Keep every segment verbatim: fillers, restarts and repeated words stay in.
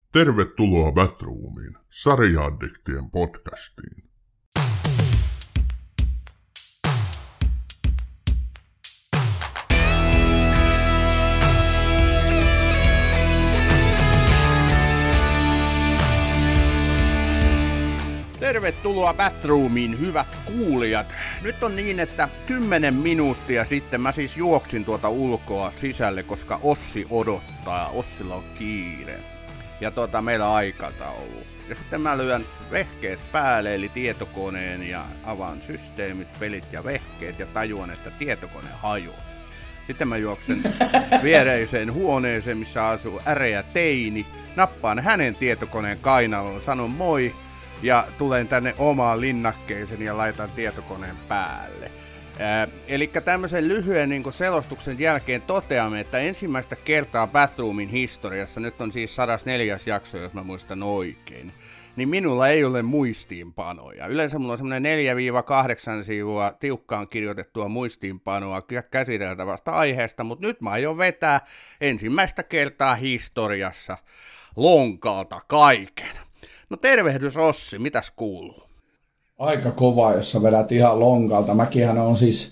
Tervetuloa Batroomiin, sarja-addiktien podcastiin. Tervetuloa Batroomiin, hyvät kuulijat. Nyt on niin, että kymmenen minuuttia sitten mä siis juoksin tuota ulkoa sisälle, koska Ossi odottaa. Ossilla on kiire. Ja tuota, meillä on aikataulu. Ja sitten mä lyön vehkeet päälle, eli tietokoneen, ja avaan systeemit, pelit ja vehkeet, ja tajuan, että tietokone hajosi. Sitten mä juoksen viereiseen huoneeseen, missä asuu äreä teini. Nappaan hänen tietokoneen kainaloon, sanon moi, ja tulen tänne omaan linnakkeeseen ja laitan tietokoneen päälle. Äh, eli tämmöisen lyhyen niin selostuksen jälkeen toteamme, että ensimmäistä kertaa Batroomin historiassa, nyt on siis sata neljäs jakso, jos mä muistan oikein, niin minulla ei ole muistiinpanoja. Yleensä mulla on semmoinen neljä kahdeksan sivua tiukkaan kirjoitettua muistiinpanoa käsiteltävästä aiheesta, mutta nyt mä aion vetää ensimmäistä kertaa historiassa lonkalta kaiken. No tervehdys Ossi, mitäs kuuluu? Aika kova, jos sä vedät ihan lonkalta. Mäkinhän on siis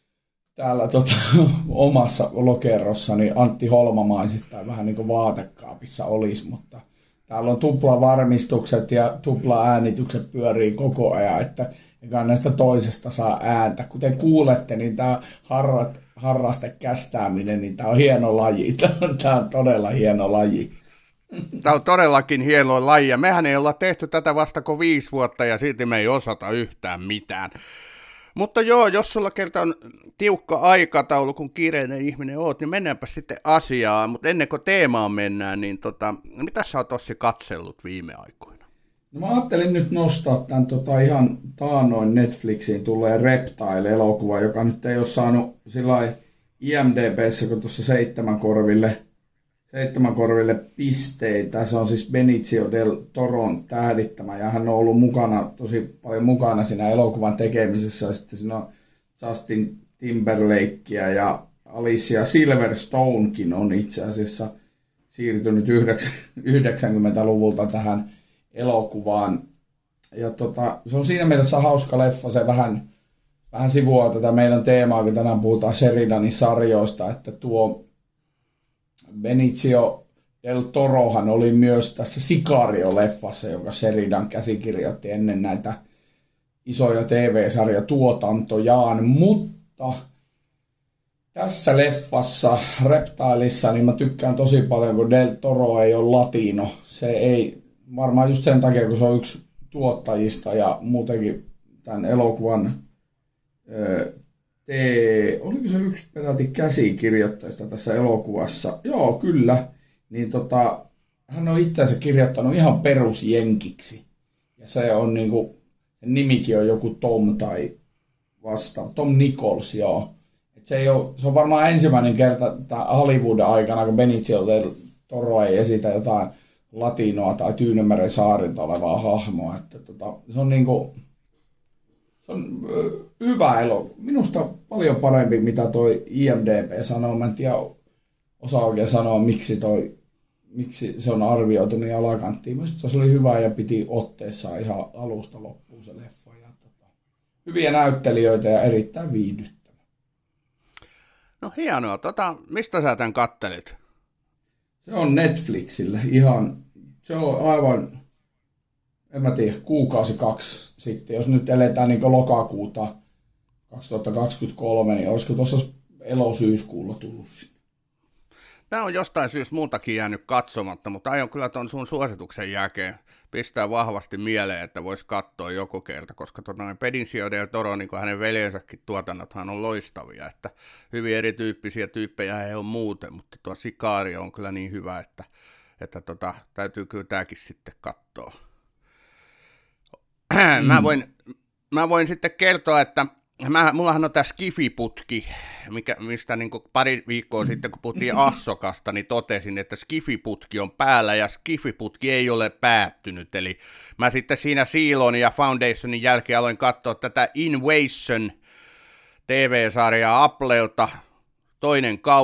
täällä tota, omassa lokerossani Antti Holmamaisittain vähän niin kuin vaatekaapissa olisi, mutta täällä on tuplavarmistukset ja tupla-äänitykset pyörii koko ajan, että eikä näistä toisesta saa ääntä. Kuten kuulette, niin tämä harrat, harrastekästääminen, niin tämä on hieno laji. Tämä on todella hieno laji. Tämä on todellakin hieno laji, ja mehän ei olla tehty tätä vasta kuin viisi vuotta, ja silti me ei osata yhtään mitään. Mutta joo, jos sulla kerta on tiukka aikataulu, kun kiireinen ihminen oot, niin mennäänpä sitten asiaan. Mutta ennen kuin teemaan mennään, niin tota, mitä sä oot Ossi katsellut viime aikoina? No mä ajattelin nyt nostaa tämän tota ihan taannoin Netflixiin tulleen Reptile-elokuva, joka nyt ei ole saanut sillai I M D B:ssä, kun tuossa seitsemän korville Seitsemän korville pisteitä. Se on siis Benicio del Toron tähdittämä, ja hän on ollut mukana, tosi paljon mukana siinä elokuvan tekemisessä. Ja sitten siinä on Justin Timberlakea ja Alicia Silverstonekin on itse asiassa siirtynyt yhdeksänkymmentäluvulta tähän elokuvaan. Ja tota, se on siinä mielessä hauska leffa, se vähän, vähän sivuaa tätä meidän teemaa, kun tänään puhutaan Sheridanin sarjoista, että tuo Benicio del Torohan oli myös tässä Sicario-leffassa, jonka Sheridan käsikirjoitti ennen näitä isoja T V-sarjatuotantojaan, mutta tässä leffassa, Reptilessa, niin mä tykkään tosi paljon, kun Del Toro ei ole latino. Se ei, varmaan just sen takia, kun se on yksi tuottajista ja muutenkin tämän elokuvan Te, oliko se yksi peräti käsikirjoittajista tässä elokuvassa? Joo, kyllä. Niin tota, hän on itseänsä kirjoittanut ihan perusjenkiksi. Ja se on niinku, sen nimikin on joku Tom tai vastaava. Tom Nichols, joo. Et se, ei ole, se on varmaan ensimmäinen kerta Hollywoodin aikana, kun Benicio del Toro ei esitä jotain latinoa tai Tyynemeren saarilta olevaa hahmoa. Että tota, se on niinku... Se on ö, hyvä elo. Minusta paljon parempi, mitä toi I M D B sanoo. Mä en tiedä, osaa oikein sanoa, miksi, toi, miksi se on arvioitu niin alakanttiin. Minusta se oli hyvä ja piti otteessa ihan alusta loppuun se leffa. Ja, tota, hyviä näyttelijöitä ja erittäin viihdyttävä. No hienoa. Tota, mistä sä tämän kattelit? Se on Netflixille ihan, se on aivan... En mä tiedä, kuukausi kaksi sitten. Jos nyt eletään niin lokakuuta kaksituhattakaksikymmentäkolme, niin olisiko tuossa elosyyskuulla tullut sinne? Tämä on jostain syystä muutakin jäänyt katsomatta, mutta aion kyllä tuon sun suosituksen jälkeen pistää vahvasti mieleen, että voisi katsoa joku kerta, koska tuota, Benicio del Toro, niin kuin hänen veljensäkin tuotannothan on loistavia, että hyvin erityyppisiä tyyppejä he on muuten, mutta tuo Sicario on kyllä niin hyvä, että, että tota, täytyy kyllä tämäkin sitten katsoa. Mä voin, mä voin sitten kertoa, että mä, mullahan on tämä Skifi-putki, mikä, mistä niin pari viikkoa sitten, kun puhuttiin Assokasta, niin totesin, että Skifi-putki on päällä ja Skifi-putki ei ole päättynyt. Eli mä sitten siinä Siilon ja Foundationin jälkeen aloin katsoa tätä Invasion T V-sarjaa Applelta, toinen kausi,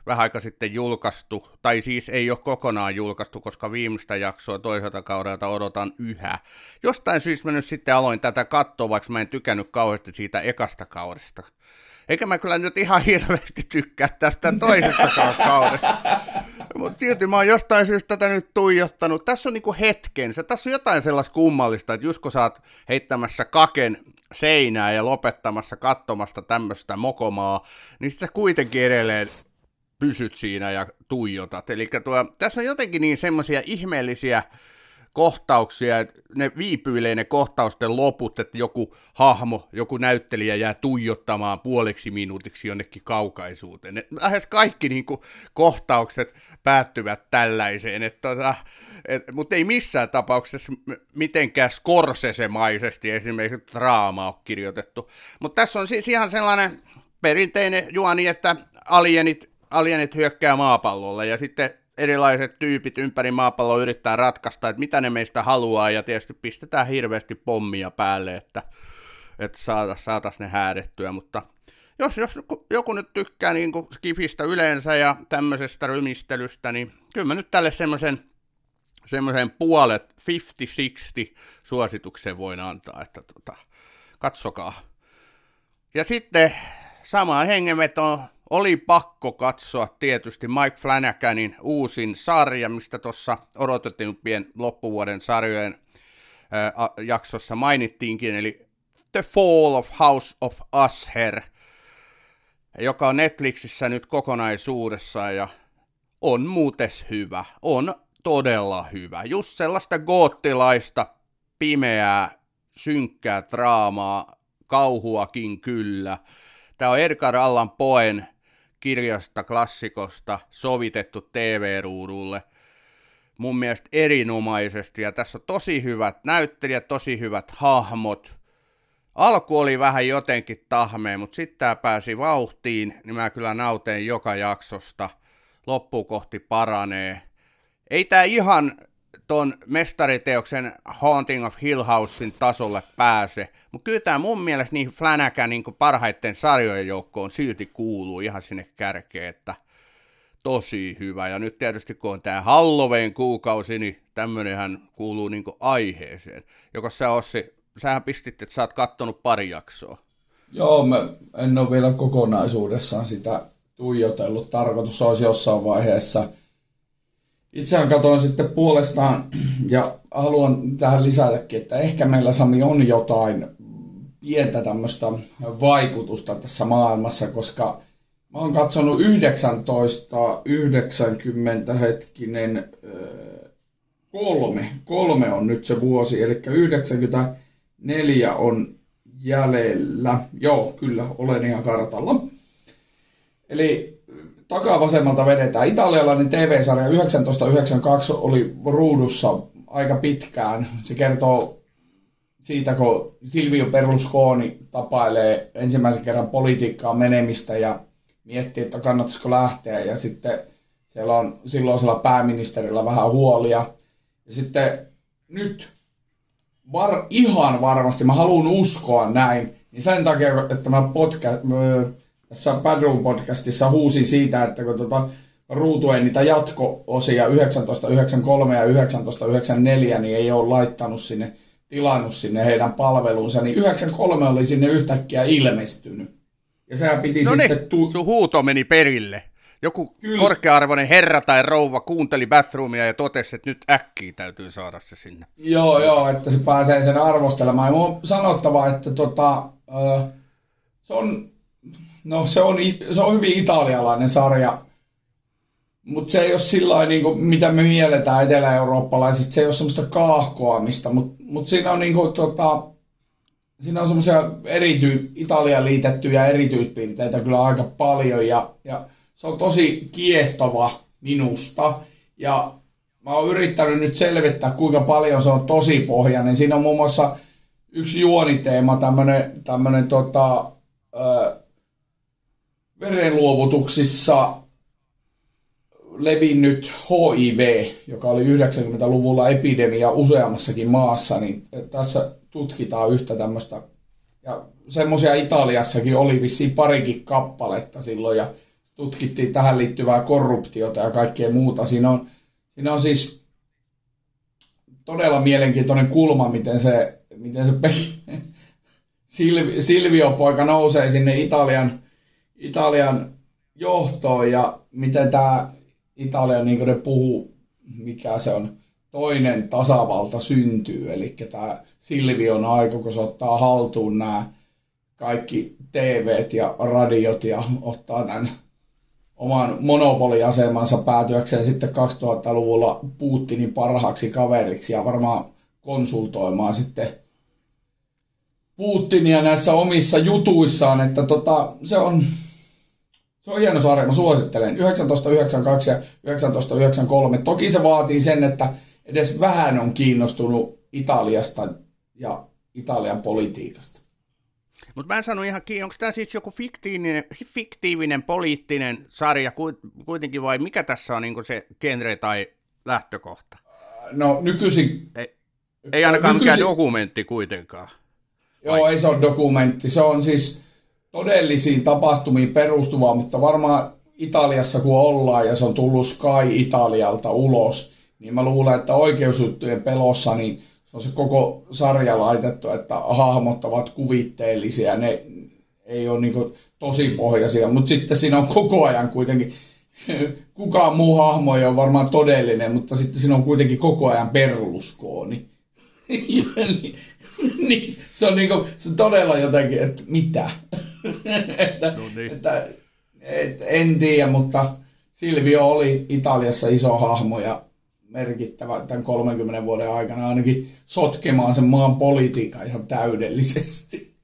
vähän aika sitten julkaistu, tai siis ei ole kokonaan julkaistu, koska viimeistä jaksoa toiselta kaudelta odotan yhä. Jostain syystä mä nyt sitten aloin tätä katsoa, vaikka mä en tykännyt kauheasti siitä ekasta kaudesta. Eikä mä kyllä nyt ihan hirveästi tykkää tästä toisesta kaudesta. Mutta silti mä oon jostain syystä tätä nyt tuijottanut. Tässä on niinku hetkensä. Tässä on jotain sellaista kummallista, että just kun sä oot heittämässä kaken seinää ja lopettamassa katsomasta tämmöistä mokomaa, niin sit sä kuitenkin edelleen pysyt siinä ja tuijotat. Eli tuo, tässä on jotenkin niin semmoisia ihmeellisiä kohtauksia, että ne viipyilee ne kohtausten loput, että joku hahmo, joku näyttelijä jää tuijottamaan puoleksi minuutiksi jonnekin kaukaisuuteen. Ne, lähes kaikki niin kuin, kohtaukset päättyvät tällaiseen, että, tota, et, mutta ei missään tapauksessa mitenkään Scorsese-maisesti esimerkiksi draamaa ole kirjoitettu. Mutta tässä on siis ihan sellainen perinteinen juoni, että alienit, alienit hyökkää maapallolle ja sitten erilaiset tyypit ympäri maapalloa yrittää ratkaista, että mitä ne meistä haluaa, ja tietysti pistetään hirveästi pommia päälle, että, että saataisiin saatais ne häädettyä, mutta jos, jos joku nyt tykkää niin kuin skifistä yleensä ja tämmöisestä rymistelystä, niin kyllä mä nyt tälle semmoisen semmoisen puolet viisikymmentä kuusikymmentä suosituksen voin antaa, että tota, katsokaa. Ja sitten samaan hengenvetoon oli pakko katsoa tietysti Mike Flanaganin uusin sarja, mistä tuossa odotettiin pien loppuvuoden sarjojen ää, jaksossa mainittiinkin, eli The Fall of House of Usher, joka on Netflixissä nyt kokonaisuudessaan ja on muutes hyvä, on todella hyvä. Just sellaista goottilaista, pimeää, synkkää draamaa, kauhuakin kyllä. Tämä on Edgar Allan Poen kirjasta, klassikosta sovitettu T V-ruudulle mun mielestä erinomaisesti, ja tässä on tosi hyvät näyttelijät, tosi hyvät hahmot. Alku oli vähän jotenkin tahmea, mutta sitten tämä pääsi vauhtiin, niin mä kyllä nauteen joka jaksosta. Loppuun kohti paranee. Ei tämä ihan ton mestariteoksen Haunting of Hill Housein tasolle pääse, mutta kyllä tämä mun mielestä niin Flanagan niin parhaiten sarjojen joukkoon silti kuuluu ihan sinne kärkeen, että tosi hyvä. Ja nyt tietysti kun on tämä Halloween kuukausi, niin tämmönenhän kuuluu niin aiheeseen. Joko sä Ossi, sähän pistit, että sä oot kattonut pari jaksoa. Joo, mä en ole vielä kokonaisuudessaan sitä tuijotellut. Tarkoitus olisi jossain vaiheessa. Itseään katsoin sitten puolestaan, ja haluan tähän lisätäkin, että ehkä meillä, Sami, on jotain pientä tämmöistä vaikutusta tässä maailmassa, koska mä oon katsonut yhdeksäntoista yhdeksänkymmentä hetkinen kolme. Kolme on nyt se vuosi, eli yhdeksänkymmentäneljä on jäljellä. Joo, kyllä, olen ihan kartalla. Eli takavasemmalta vedetään. Italialainen T V-sarja yhdeksäntoista yhdeksänkymmentäkaksi oli ruudussa aika pitkään. Se kertoo siitä, kun Silvio Berlusconi tapailee ensimmäisen kerran politiikkaan menemistä ja miettii, että kannattaisiko lähteä. Ja sitten siellä on silloisella pääministerillä vähän huolia. Ja sitten nyt var, ihan varmasti, mä haluan uskoa näin, niin sen takia, että mä podcast, tässä Badroom-podcastissa huusin siitä, että kun tuota, ruutujen niitä jatko-osia yhdeksäntoista yhdeksänkymmentäkolme ja yhdeksäntoista yhdeksänkymmentäneljä, niin ei ole laittanut sinne, tilannut sinne heidän palveluunsa, niin yhdeksänkymmentäkolme oli sinne yhtäkkiä ilmestynyt. Ja sehän piti no sitten... niin, tu- sun huuto meni perille. Joku Kyllä. korkea-arvoinen herra tai rouva kuunteli Bathroomia ja totesi, että nyt äkkiä täytyy saada se sinne. Joo, joo, että se pääsee sen arvostelemaan. Ja mun on sanottava, että tota, äh, se on... No se on, se on hyvin italialainen sarja, mutta se ei ole sillä niin kuin, mitä me mielletään etelä-eurooppalaiset, se ei ole semmoista kaahkoamista, mutta mut siinä on, niin kuin, tota, siinä on semmoisia erity, Italiaan liitettyjä erityispiirteitä kyllä aika paljon, ja, ja se on tosi kiehtova minusta, ja mä oon yrittänyt nyt selvittää, kuinka paljon se on tosipohjainen. Siinä on muun muassa yksi juoniteema, tämmönen, tämmönen tota... Ö, verenluovutuksissa levinnyt H I V, joka oli yhdeksänkymmentäluvulla epidemia useammassakin maassa, niin tässä tutkitaan yhtä tämmöistä. Ja semmoisia Italiassakin oli vissiin parikin kappaletta silloin, ja tutkittiin tähän liittyvää korruptiota ja kaikkea muuta. Siinä on, siinä on siis todella mielenkiintoinen kulma, miten se, miten se Silvi, Silvio-poika nousee sinne Italian, Italian johtoon ja miten tämä Italia, niin kuin ne puhuu, mikä se on, toinen tasavalta syntyy. Eli tämä Silvion aika, kun se ottaa haltuun nämä kaikki T V:t ja radiot ja ottaa tämän oman monopoliasemansa päätyäkseen sitten kaksituhattaluvulla Putinin parhaaksi kaveriksi ja varmaan konsultoimaan sitten Putinia näissä omissa jutuissaan, että tota, se on se on hieno sarja, mä suosittelen. yhdeksäntoista yhdeksänkymmentäkaksi ja yhdeksäntoista yhdeksänkymmentäkolme. Toki se vaatii sen, että edes vähän on kiinnostunut Italiasta ja Italian politiikasta. Mutta mä en sano ihan kiinni, onko tämä siis joku fiktiivinen, fiktiivinen poliittinen sarja kuitenkin vai mikä tässä on niinku se genre tai lähtökohta? No nykyisin... Ei, ei ainakaan nykyisin, mikään dokumentti kuitenkaan. Joo, vai? Ei se ole dokumentti. Se on siis todellisiin tapahtumiin perustuva, mutta varmaan Italiassa kun ollaan ja se on tullut Sky Italialta ulos, niin mä luulen, että oikeusjuttujen pelossa niin se on se koko sarja laitettu, että hahmot ovat kuvitteellisia, ne ei ole niin tosipohjaisia, mutta sitten siinä on koko ajan kuitenkin, kukaan muu hahmo ei ole varmaan todellinen, mutta sitten siinä on kuitenkin koko ajan Berlusconi. Niin, se, on niinku, se on todella jotenkin, että mitä? että, no niin. että, että, en tiedä, mutta Silvio oli Italiassa iso hahmo ja merkittävä tämän kolmenkymmenen vuoden aikana ainakin sotkemaan sen maan politiikan ihan täydellisesti.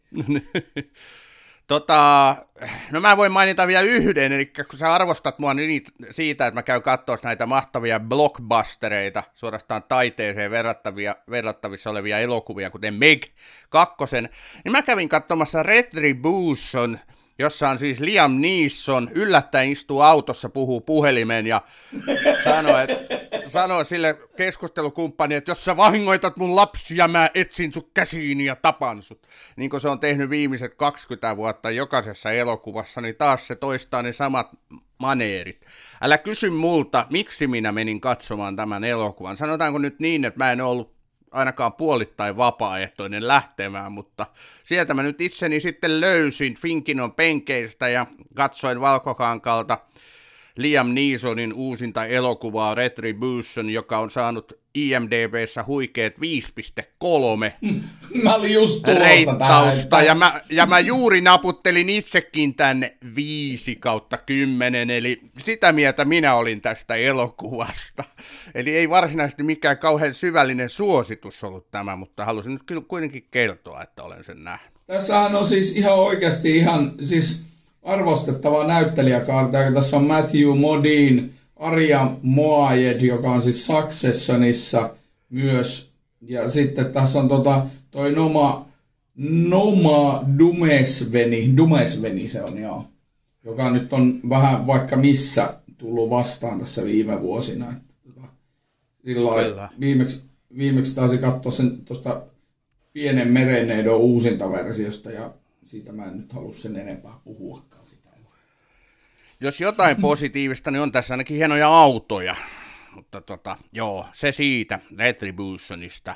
Tota, no mä voin mainita vielä yhden, eli kun sä arvostat mua niin siitä, että mä käyn katsoa näitä mahtavia blockbustereita, suorastaan taiteeseen verrattavia, verrattavissa olevia elokuvia, kuten Meg kakkosen, niin mä kävin katsomassa Retribution, jossa on siis Liam Neeson, yllättäen istuu autossa, puhuu puhelimeen ja sanoo, että, sanoo sille keskustelukumppani, että jos sä vahingoitat mun lapsia, mä etsin sut käsiini ja tapan sut. Niin kuin se on tehnyt viimeiset kaksikymmentä vuotta jokaisessa elokuvassa, niin taas se toistaa ne samat maneerit. Älä kysy multa, miksi minä menin katsomaan tämän elokuvan. Sanotaanko nyt niin, että mä en ollut ainakaan puolittain vapaaehtoinen lähtemään, mutta sieltä mä nyt itseni sitten löysin Finkinon penkeistä ja katsoin Valkokankalta Liam Neesonin uusinta elokuvaa Retribution, joka on saanut I M D B:ssä huikeet viisi pilkku kolme mä olin just tulossa tähän. Ja mä, ja mä juuri naputtelin itsekin tänne viisi kautta kymmenen, eli sitä mieltä minä olin tästä elokuvasta. Eli ei varsinaisesti mikään kauhean syvällinen suositus ollut tämä, mutta halusin nyt kyllä kuitenkin kertoa, että olen sen nähnyt. Tässähän on siis ihan oikeasti ihan siis arvostettava näyttelijäkaarta. Tässä on Matthew Modine, Arja Moayed, joka on siis Successionissa myös. Ja sitten tässä on tota, toi Noma, Noma Dumesveni, Dumesveni se on joo, joka nyt on vähän vaikka missä tullut vastaan tässä viime vuosina. Että, tota, silloin viimeksi, viimeksi taisi katsoa sen tuosta Pienen merenneidon uusinta versiosta ja siitä mä en nyt halua sen enempää puhuakaan sitä. Jos jotain positiivista, niin on tässä ainakin hienoja autoja. Mutta tota, joo, se siitä Retributionista.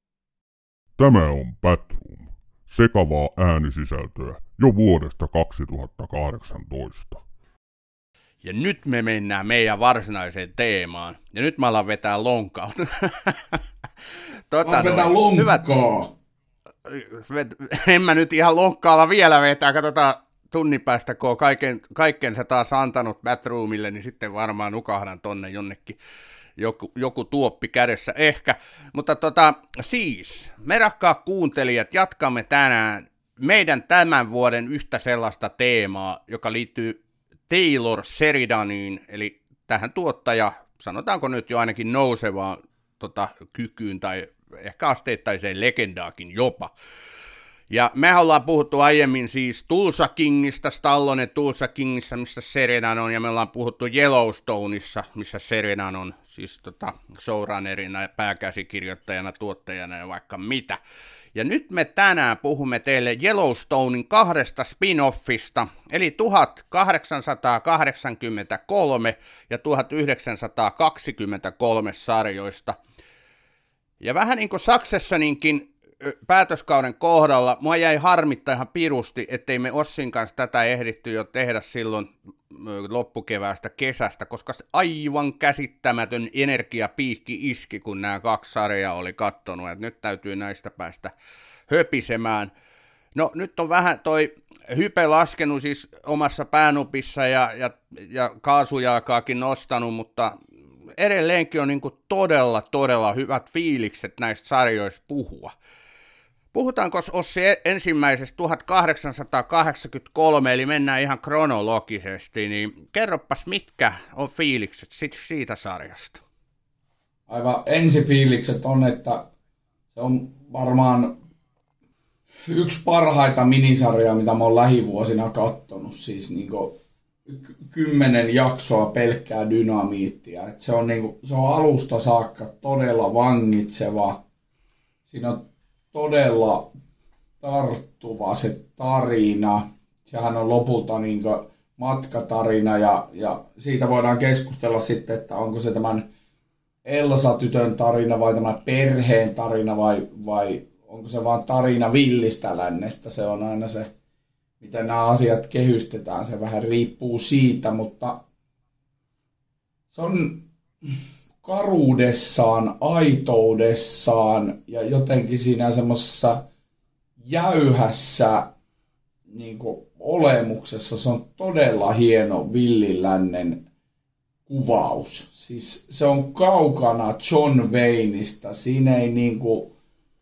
Tämä on Batroom. Sekavaa äänisisältöä jo vuodesta kaksituhattakahdeksantoista. Ja nyt me mennään meidän varsinaiseen teemaan. Ja nyt mä alan vetää lonkaa. tota, vetää lonkkaa. Hyvät, en mä nyt ihan lonkkaalla vielä vetää. Katsotaan tunnin päästä, kun on kaiken, kaikkensa taas antanut Batroomille, niin sitten varmaan nukahdan tonne jonnekin. Joku, joku tuoppi kädessä ehkä, mutta tota, siis, me rakkaat kuuntelijat, jatkamme tänään meidän tämän vuoden yhtä sellaista teemaa, joka liittyy Taylor Sheridaniin, eli tähän tuottaja, sanotaanko nyt jo ainakin nousevaan tota, kykyyn tai ehkä asteittaiseen legendaakin jopa. Ja me ollaan puhuttu aiemmin siis Tulsa Kingistä, Stallone Tulsa Kingissa, missä Serenan on, ja me ollaan puhuttu Yellowstoneissa, missä Serenan on, siis tota, showrunnerina ja pääkäsikirjoittajana, tuottajana ja vaikka mitä. Ja nyt me tänään puhumme teille Yellowstonein kahdesta spin-offista, eli tuhatkahdeksansataakahdeksankymmentäkolme ja tuhatyhdeksänsataakaksikymmentäkolme sarjoista. Ja vähän niin kuin Successioninkin päätöskauden kohdalla, mua jäi harmittaa ihan pirusti, ettei me Ossin kanssa tätä ehditty jo tehdä silloin loppukeväästä kesästä, koska se aivan käsittämätön energiapiikki iski, kun nämä kaksi sarjaa oli kattonut, että nyt täytyy näistä päästä höpisemään. No nyt on vähän toi hype laskenut siis omassa päänupissa ja, ja, ja kaasujalkaakin nostanut, mutta edelleenkin on niin kuin todella, todella hyvät fiilikset näistä sarjoista puhua. Puhutaanko Ossi ensimmäisestä tuhatkahdeksansataakahdeksankymmentäkolme, eli mennään ihan kronologisesti, niin kerropas mitkä on fiilikset siitä sarjasta? Aivan ensifiilikset on, että se on varmaan yksi parhaita minisarjaa, mitä mä oon lähivuosina kattonut, siis niinku kymmenen jaksoa pelkkää dynamiittia. Et se, on niinku, se on alusta saakka todella vangitseva, siinä on todella tarttuva se tarina. Sehän on lopulta niin kuin matkatarina ja, ja siitä voidaan keskustella sitten, että onko se tämän Elsa-tytön tarina vai tämä perheen tarina vai, vai onko se vaan tarina villistä lännestä. Se on aina se, miten nämä asiat kehystetään. Se vähän riippuu siitä, mutta se on karuudessaan, aitoudessaan ja jotenkin siinä semmoisessa jäyhässä niin kuin olemuksessa se on todella hieno villilännen kuvaus. Siis se on kaukana John Wayneista. Siinä ei niin kuin,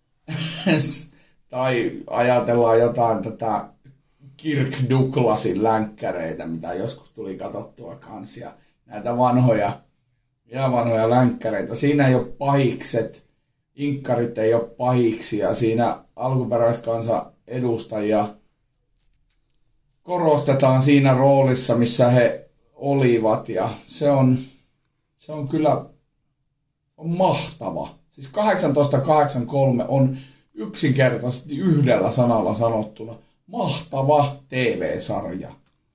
tai ajatellaan jotain tätä Kirk Douglasin länkkäreitä, mitä joskus tuli katsottua kanssa, ja näitä vanhoja ihan vanhoja länkkäreitä. Siinä ei ole pahikset, inkkarit ei ole pahiksia, siinä alkuperäiskansan edustajia korostetaan siinä roolissa, missä he olivat, ja se on, se on kyllä on mahtava. Siis tuhatkahdeksansataakahdeksankymmentäkolme on yksinkertaisesti yhdellä sanalla sanottuna mahtava T V-sarja.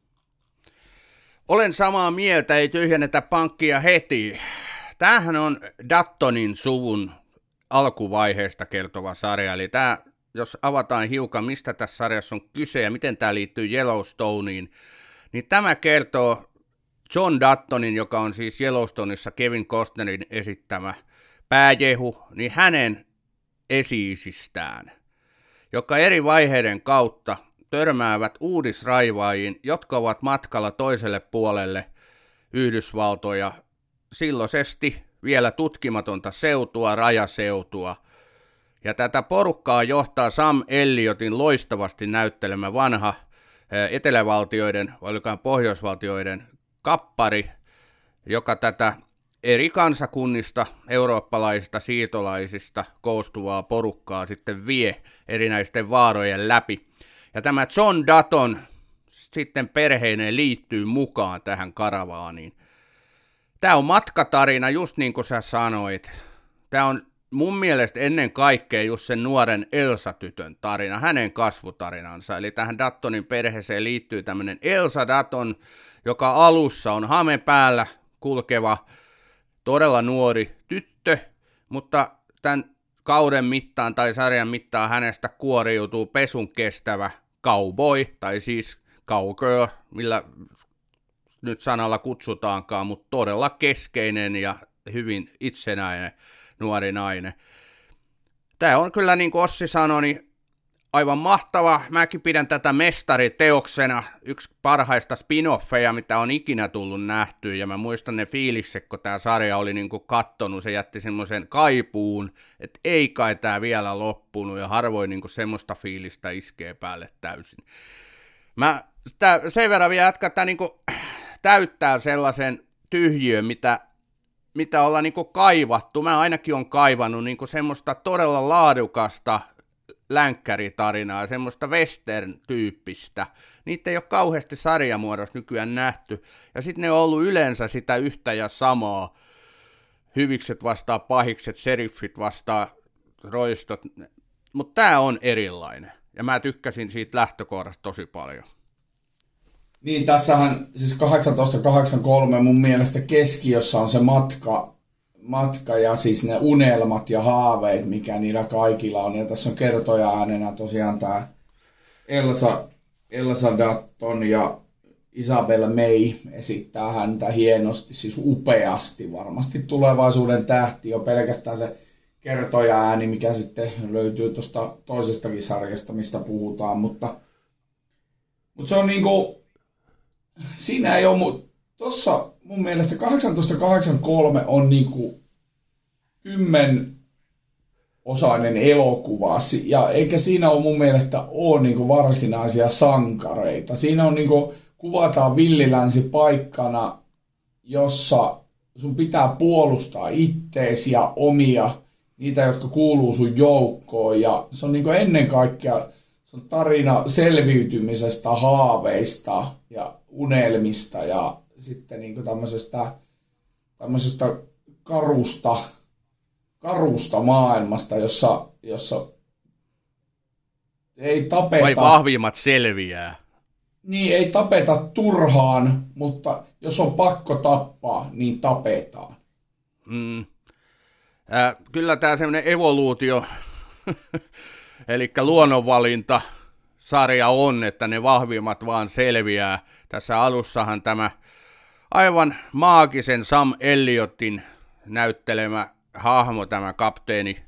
Olen samaa mieltä, ei tyhjennetä pankkia heti. Tämähän on Duttonin suvun alkuvaiheesta kertova sarja, eli tämä, jos avataan hiukan, mistä tässä sarjassa on kyse ja miten tämä liittyy Yellowstoneen, niin tämä kertoo John Duttonin, joka on siis Yellowstoneissa Kevin Costnerin esittämä pääjehu, niin hänen esi-isistään, joka eri vaiheiden kautta törmäävät uudisraivaajiin, jotka ovat matkalla toiselle puolelle Yhdysvaltoja, silloisesti vielä tutkimatonta seutua, rajaseutua. Ja tätä porukkaa johtaa Sam Elliotin loistavasti näyttelemä vanha etelävaltioiden, vai oliko pohjoisvaltioiden kappari, joka tätä eri kansakunnista, eurooppalaisista, siirtolaisista koostuvaa porukkaa sitten vie erinäisten vaarojen läpi. Ja tämä John Dutton sitten perheineen liittyy mukaan tähän karavaaniin. Tämä on matkatarina, just niin kuin sä sanoit. Tämä on mun mielestä ennen kaikkea just sen nuoren Elsa-tytön tarina, hänen kasvutarinansa. Eli tähän Duttonin perheeseen liittyy tämmöinen Elsa Dutton, joka alussa on hame päällä kulkeva, todella nuori tyttö, mutta tämän kauden mittaan tai sarjan mittaan hänestä kuoriutuu pesun kestävä cowboy, tai siis cowgirl, millä nyt sanalla kutsutaankaan, mutta todella keskeinen ja hyvin itsenäinen nuori nainen. Tämä on kyllä, niin kuin Ossi sanoi, niin aivan mahtava. Mäkin pidän tätä mestariteoksena, yksi parhaista spin-offeja, mitä on ikinä tullut nähtyä, ja mä muistan ne fiilikset, kun tämä sarja oli niin kuin kattonut, se jätti semmoisen kaipuun, että ei kai tämä vielä loppunut, ja harvoin niin kuin semmoista fiilistä iskee päälle täysin. Mä sitä, sen verran vielä jatkan, että tämä niin kuin täyttää sellaisen tyhjiön, mitä, mitä ollaan niin kuin kaivattu. Mä ainakin on kaivannut niin kuin semmoista todella laadukasta länkkäri-tarinaa, semmoista western-tyyppistä. Niitä ei ole kauheasti sarjamuodossa nykyään nähty, ja sitten ne on ollut yleensä sitä yhtä ja samaa. Hyvikset vastaa pahikset, seriffit vastaa roistot, mutta tämä on erilainen, ja mä tykkäsin siitä lähtökohdasta tosi paljon. Niin, tässähän siis kahdeksantoista kahdeksankymmentäkolme mun mielestä keskiössä on se matka, matka ja siis ne unelmat ja haaveet, mikä niillä kaikilla on. Ja tässä on kertoja äänenä tosiaan tämä Elsa, Elsa Dutton ja Isabel May esittää häntä hienosti, siis upeasti. Varmasti tulevaisuuden tähti jo pelkästään se kertoja ääni, mikä sitten löytyy tuosta toisestakin sarjasta, mistä puhutaan. Mutta, mutta se on niinku... Siinä ei ole, tuossa mun mielestä kahdeksantoista kahdeksankymmentäkolme on niinku kymmenosainen elokuva, ja eikä siinä ole mun mielestä ole niinku varsinaisia sankareita. Siinä on niinku, kuvataan villilänsi paikkana, jossa sun pitää puolustaa itteesi ja omia, niitä, jotka kuuluu sun joukkoon, ja se on niinku ennen kaikkea se on tarina selviytymisestä, haaveista ja unelmista ja sitten niin kuin tämmöisestä, tämmöisestä karusta, karusta maailmasta, jossa, jossa ei tapeta... Vai vahvimmat selviää. Niin, ei tapeta turhaan, mutta jos on pakko tappaa, niin tapetaan. Mm. Äh, kyllä tämä semmoinen evoluutio, eli luonnonvalinta, sarja on, että ne vahvimmat vaan selviää. Tässä alussahan tämä aivan maagisen Sam Elliotin näyttelemä hahmo, tämä kapteeni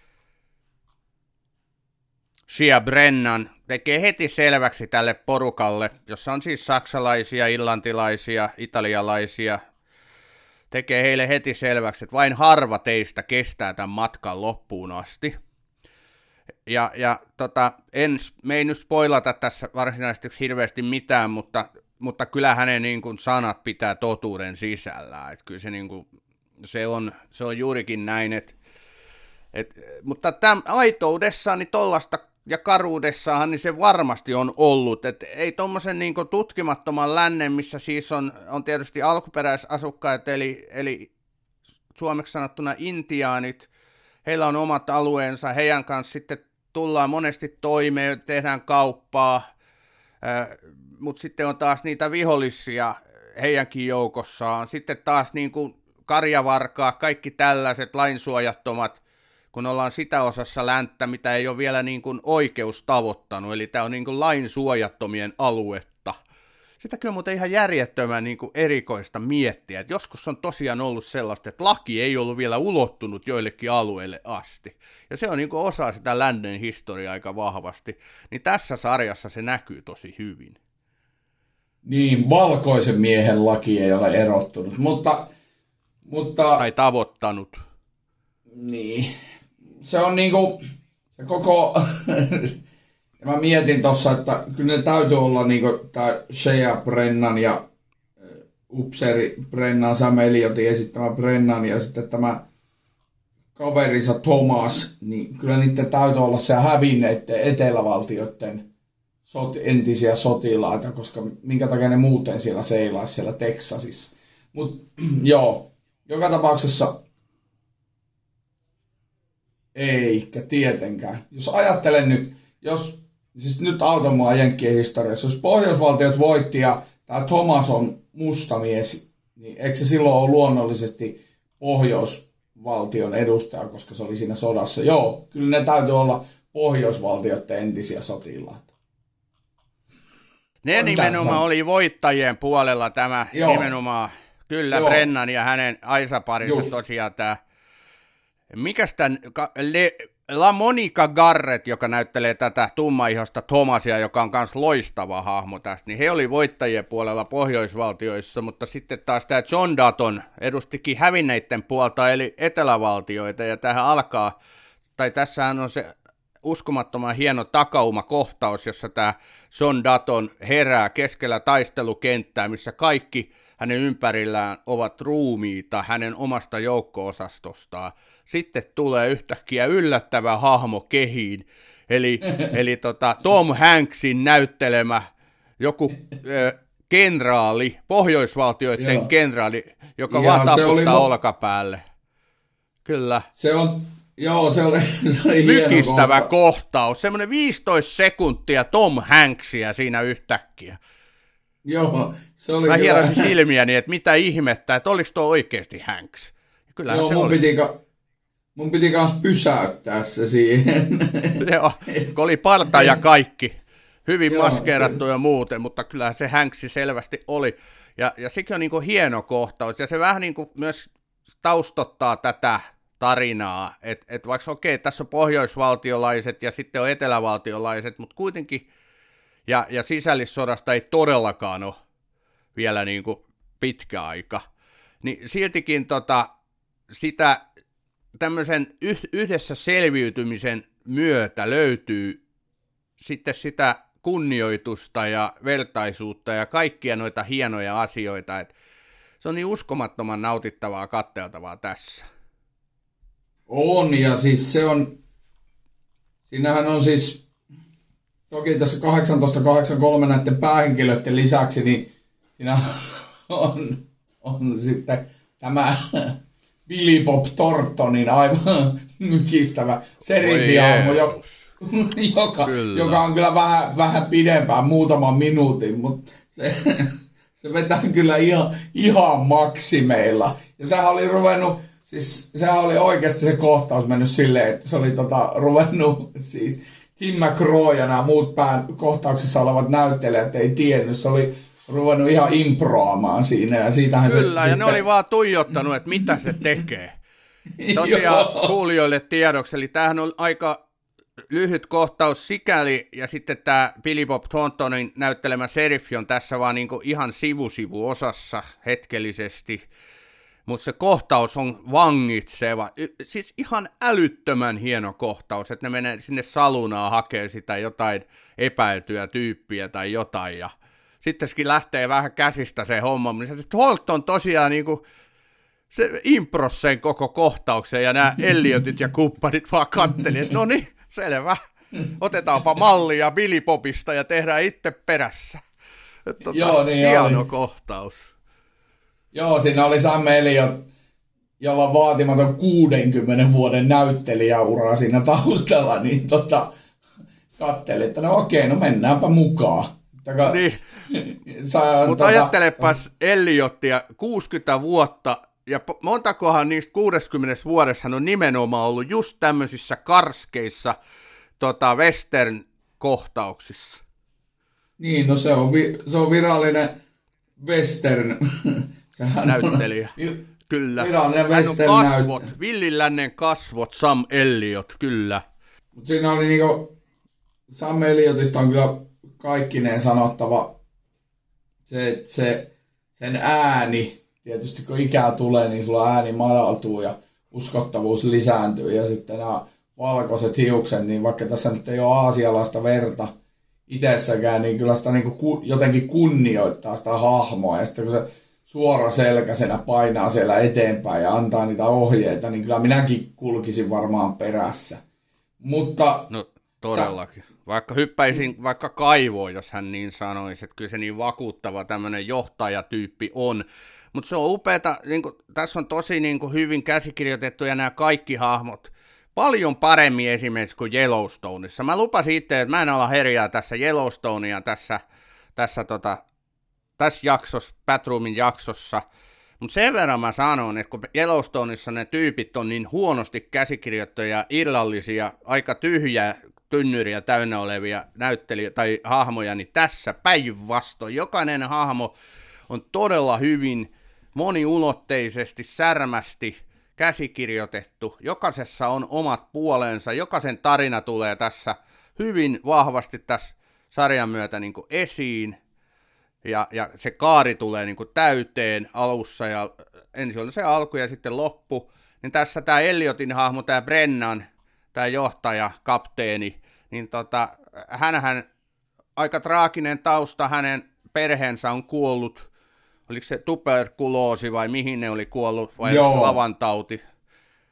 Shea Brennan, tekee heti selväksi tälle porukalle, jossa on siis saksalaisia, irlantilaisia, italialaisia, tekee heille heti selväksi, että vain harva teistä kestää tämän matkan loppuun asti. Ja, ja tota, en, me ei nyt spoilata tässä varsinaisesti hirveästi mitään, mutta, mutta kyllä hänen niin kuin sanat pitää totuuden sisällään. Että kyllä se, niin kuin, se, on, se on juurikin näin. Et, et, mutta tämän aitoudessaan niin tollasta ja karuudessahan niin se varmasti on ollut. Et ei tuommoisen niin kuin tutkimattoman lännen, missä siis on, on tietysti alkuperäisasukkaat, eli, eli suomeksi sanottuna intiaanit, heillä on omat alueensa, heidän kanssa sitten tullaan monesti toimeen, tehdään kauppaa, mutta sitten on taas niitä vihollisia heidänkin joukossaan. Sitten taas niin kuin karjavarkaa, kaikki tällaiset lainsuojattomat, kun ollaan sitä osassa länttä, mitä ei ole vielä niin kuin oikeus tavoittanut, eli tämä on niin kuin lainsuojattomien aluetta. Sitäkin on muuten ihan järjettömän niin kuin erikoista miettiä, että joskus on tosiaan ollut sellaista, että laki ei ollut vielä ulottunut joillekin alueille asti. Ja se on niin kuin osa sitä lännen historiaa aika vahvasti. Niin tässä sarjassa se näkyy tosi hyvin. Niin, valkoisen miehen laki ei ole erottunut, mutta... mutta tai tavoittanut. Niin, se on niin kuin se koko... Ja mä mietin tossa, että kyllä ne täytyy olla niinku tää Shea Brennan ja upseeri Brennan, Sam Elliotin esittämä Brennan ja sitten tämä kaverinsa Thomas, niin kyllä niiden täytyy olla se hävinneiden etelävaltioiden sot, entisiä sotilaita, koska minkä takia ne muuten siellä seilaisi siellä Teksasissa. Mut joo, joka tapauksessa eikä tietenkään. Jos ajattelen nyt, jos siis nyt auta mua Jenkkien historiassa. Jos pohjoisvaltiot voitti ja tämä Thomas on musta mies, niin eikö se silloin ole luonnollisesti pohjoisvaltion edustaja, koska se oli siinä sodassa? Joo, kyllä ne täytyy olla pohjoisvaltioiden entisiä sotilaita. Ne on nimenomaan oli voittajien puolella tämä Joo. nimenomaan. Kyllä, Joo. Brennan ja hänen aisaparinsa tosiaan tämä. Mikäs tämän... Le, La Monica Garrett, joka näyttelee tätä tummaihosta Thomasia, joka on myös loistava hahmo tästä, niin he oli voittajien puolella pohjoisvaltioissa, mutta sitten taas tämä John Dutton edustikin hävinneiden puolta, eli etelävaltioita, ja tähän alkaa, tai tässähän on se uskomattoman hieno takaumakohtaus, jossa tämä John Dutton herää keskellä taistelukenttää, missä kaikki hänen ympärillään ovat ruumiita hänen omasta joukko-osastostaan. Sitten tulee yhtäkkiä yllättävä hahmo kehiin, Eli, eli tota, Tom Hanksin näyttelemä joku äh, kenraali, pohjoisvaltioiden Joo. kenraali, joka ja vaan taputtaa oli... olkapäälle. Kyllä. Se on, joo, se oli, se oli mykistävä hieno kohtaus. Semmoinen viisitoista sekuntia Tom Hanksia siinä yhtäkkiä. Joo, se oli Mä hierasin silmiäni, että mitä ihmettä, että oliko tuo oikeasti Hanks. Kyllähän joo, se mun oli. Piti, mun piti kanssa pysäyttää se siihen. Joo, kun oli parta ja kaikki. Hyvin joo, maskeerattu ja muuten, mutta kyllähän se Hanksi selvästi oli. Ja, ja sekin on niin kuin hieno kohtaus. Ja se vähän niin kuin myös taustottaa tätä tarinaa. Että et vaikka okei, okay, tässä on pohjoisvaltiolaiset ja sitten on etelävaltiolaiset, mutta kuitenkin, ja, ja sisällissodasta ei todellakaan ole vielä niin kuin pitkä aika. Niin siltikin tota, sitä tämmöisen yhdessä selviytymisen myötä löytyy sitten sitä kunnioitusta ja vertaisuutta ja kaikkia noita hienoja asioita, että se on niin uskomattoman nautittavaa katseltavaa tässä. On, ja siis se on, siinähän on siis, toki tässä kahdeksantoista kahdeksankymmentäkolme näiden päähenkilöiden lisäksi, niin siinä on, on sitten tämä Billy Bob Thorntonin aivan mykistävä serifihahmo, jo, joka, joka on kyllä vähän, vähän pidempään, muutaman minuutin, mutta se, se vetää kyllä ihan, ihan maksimeilla. Ja sehän oli ruvennut, siis sehän oli oikeasti se kohtaus mennyt silleen, että se oli tota, ruvennut, siis Tim McGraw ja nämä muut pään kohtauksessa olevat näyttelijät ei tiennyt, se oli ruvennut ihan improamaan siinä. Ja siitähän kyllä, se, ja sitten... ne oli vaan tuijottanut, että mitä se tekee. Tosiaan kuulijoille tiedoksi, eli tämähän on aika lyhyt kohtaus sikäli, ja sitten tämä Billy Bob Thorntonin näyttelemä seriffi on tässä vaan niinku ihan sivusivuosassa hetkellisesti, mutta se kohtaus on vangitseva, siis ihan älyttömän hieno kohtaus, että ne menee sinne salunaan hakee sitä jotain epäiltyä tyyppiä tai jotain, ja sitten sekin lähtee vähän käsistä se homma, mutta Thornton tosiaan niinku se impros sen koko kohtauksen, ja nämä Elliotit ja kumppanit vaan katteli, että no niin, selvä, otetaanpa mallia Billy Bobista ja tehdään itse perässä. Tota, Joo, niin hieno oli. kohtaus. Joo, siinä oli Sam Elliot, jolla on vaatimaton kuudenkymmenen vuoden näyttelijäura siinä taustalla, niin tota, katteli, että no okei, no mennäänpä mukaan. Taka, niin. Sä, mutta tota, ajattelepas Elliotia, kuusikymmentä vuotta, ja montakohan niistä kuudessakymmenessä vuodessa hän on nimenomaan ollut just tämmöisissä karskeissa tota, western-kohtauksissa. Niin, no se on, vi, se on virallinen western. Sehän näyttelijä, on, kyllä. Virallinen hän western on kasvot, näyt... villilännen kasvot, Sam Elliot, kyllä. Mutta siinä oli niinku, Sam Elliotista on kyllä kaikkineen sanottava, se, se, sen ääni, tietysti kun ikää tulee, niin sulla ääni madaltuu ja uskottavuus lisääntyy. Ja sitten nämä valkoiset hiukset, niin vaikka tässä nyt ei ole aasialaista verta itsessäkään, niin kyllä sitä niin kuin jotenkin kunnioittaa sitä hahmoa. Ja sitten kun se suoraselkäisenä painaa siellä eteenpäin ja antaa niitä ohjeita, niin kyllä minäkin kulkisin varmaan perässä. Mutta... No todellakin. Sä... Vaikka hyppäisin vaikka kaivoon, jos hän niin sanoisi, että kyllä se niin vakuuttava tämmöinen johtajatyyppi on. Mutta se on upeata, niin kun, tässä on tosi niin kun, hyvin käsikirjoitettu ja nämä kaikki hahmot paljon paremmin esimerkiksi kuin Yellowstoneissa. Mä lupasin itse, että mä en ala herjaa tässä Yellowstonea tässä, tässä, tota, tässä jaksossa, Batroomin jaksossa. Mutta sen verran mä sanon, että kun Yellowstoneissa ne tyypit on niin huonosti käsikirjoittuja, irrallisia, aika tyhjää, tynnyriä täynnä olevia näyttelijöitä tai hahmoja, niin tässä päinvastoin jokainen hahmo on todella hyvin moniulotteisesti, särmästi käsikirjoitettu. Jokaisessa on omat puolensa, jokaisen tarina tulee tässä hyvin vahvasti tässä sarjan myötä niin kuin esiin, ja, ja se kaari tulee niin kuin täyteen alussa, ja ensin on se alku ja sitten loppu. Niin tässä tämä Elliotin hahmo, tämä Brennan, tämä johtaja, kapteeni, niin tota, hänhän aika traaginen tausta, hänen perheensä on kuollut, oliko se tuberkuloosi vai mihin ne oli kuollut, vai lavantauti.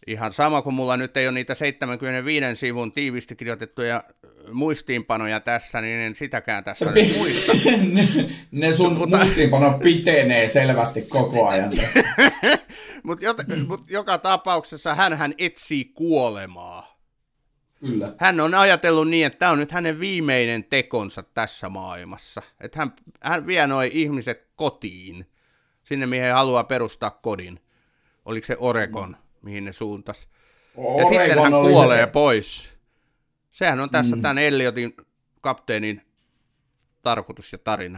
Ihan sama kuin mulla nyt ei ole niitä seitsemänkymmentäviisi sivun tiivisti kirjoitettuja muistiinpanoja tässä, niin en sitäkään tässä pi- nyt muista. ne, ne sun Mutta... muistiinpano pitenee selvästi koko ajan tässä. Mutta mut joka tapauksessa hänhän etsii kuolemaa. Kyllä. Hän on ajatellut niin, että tämä on nyt hänen viimeinen tekonsa tässä maailmassa. Että hän, hän vie noi ihmiset kotiin, sinne mihin hän haluaa perustaa kodin. Oliko se Oregon, no. mihin ne suuntas. Oregon ja sitten hän kuolee se... pois. Sehän on tässä mm. tämän Elliotin kapteenin tarkoitus ja tarina.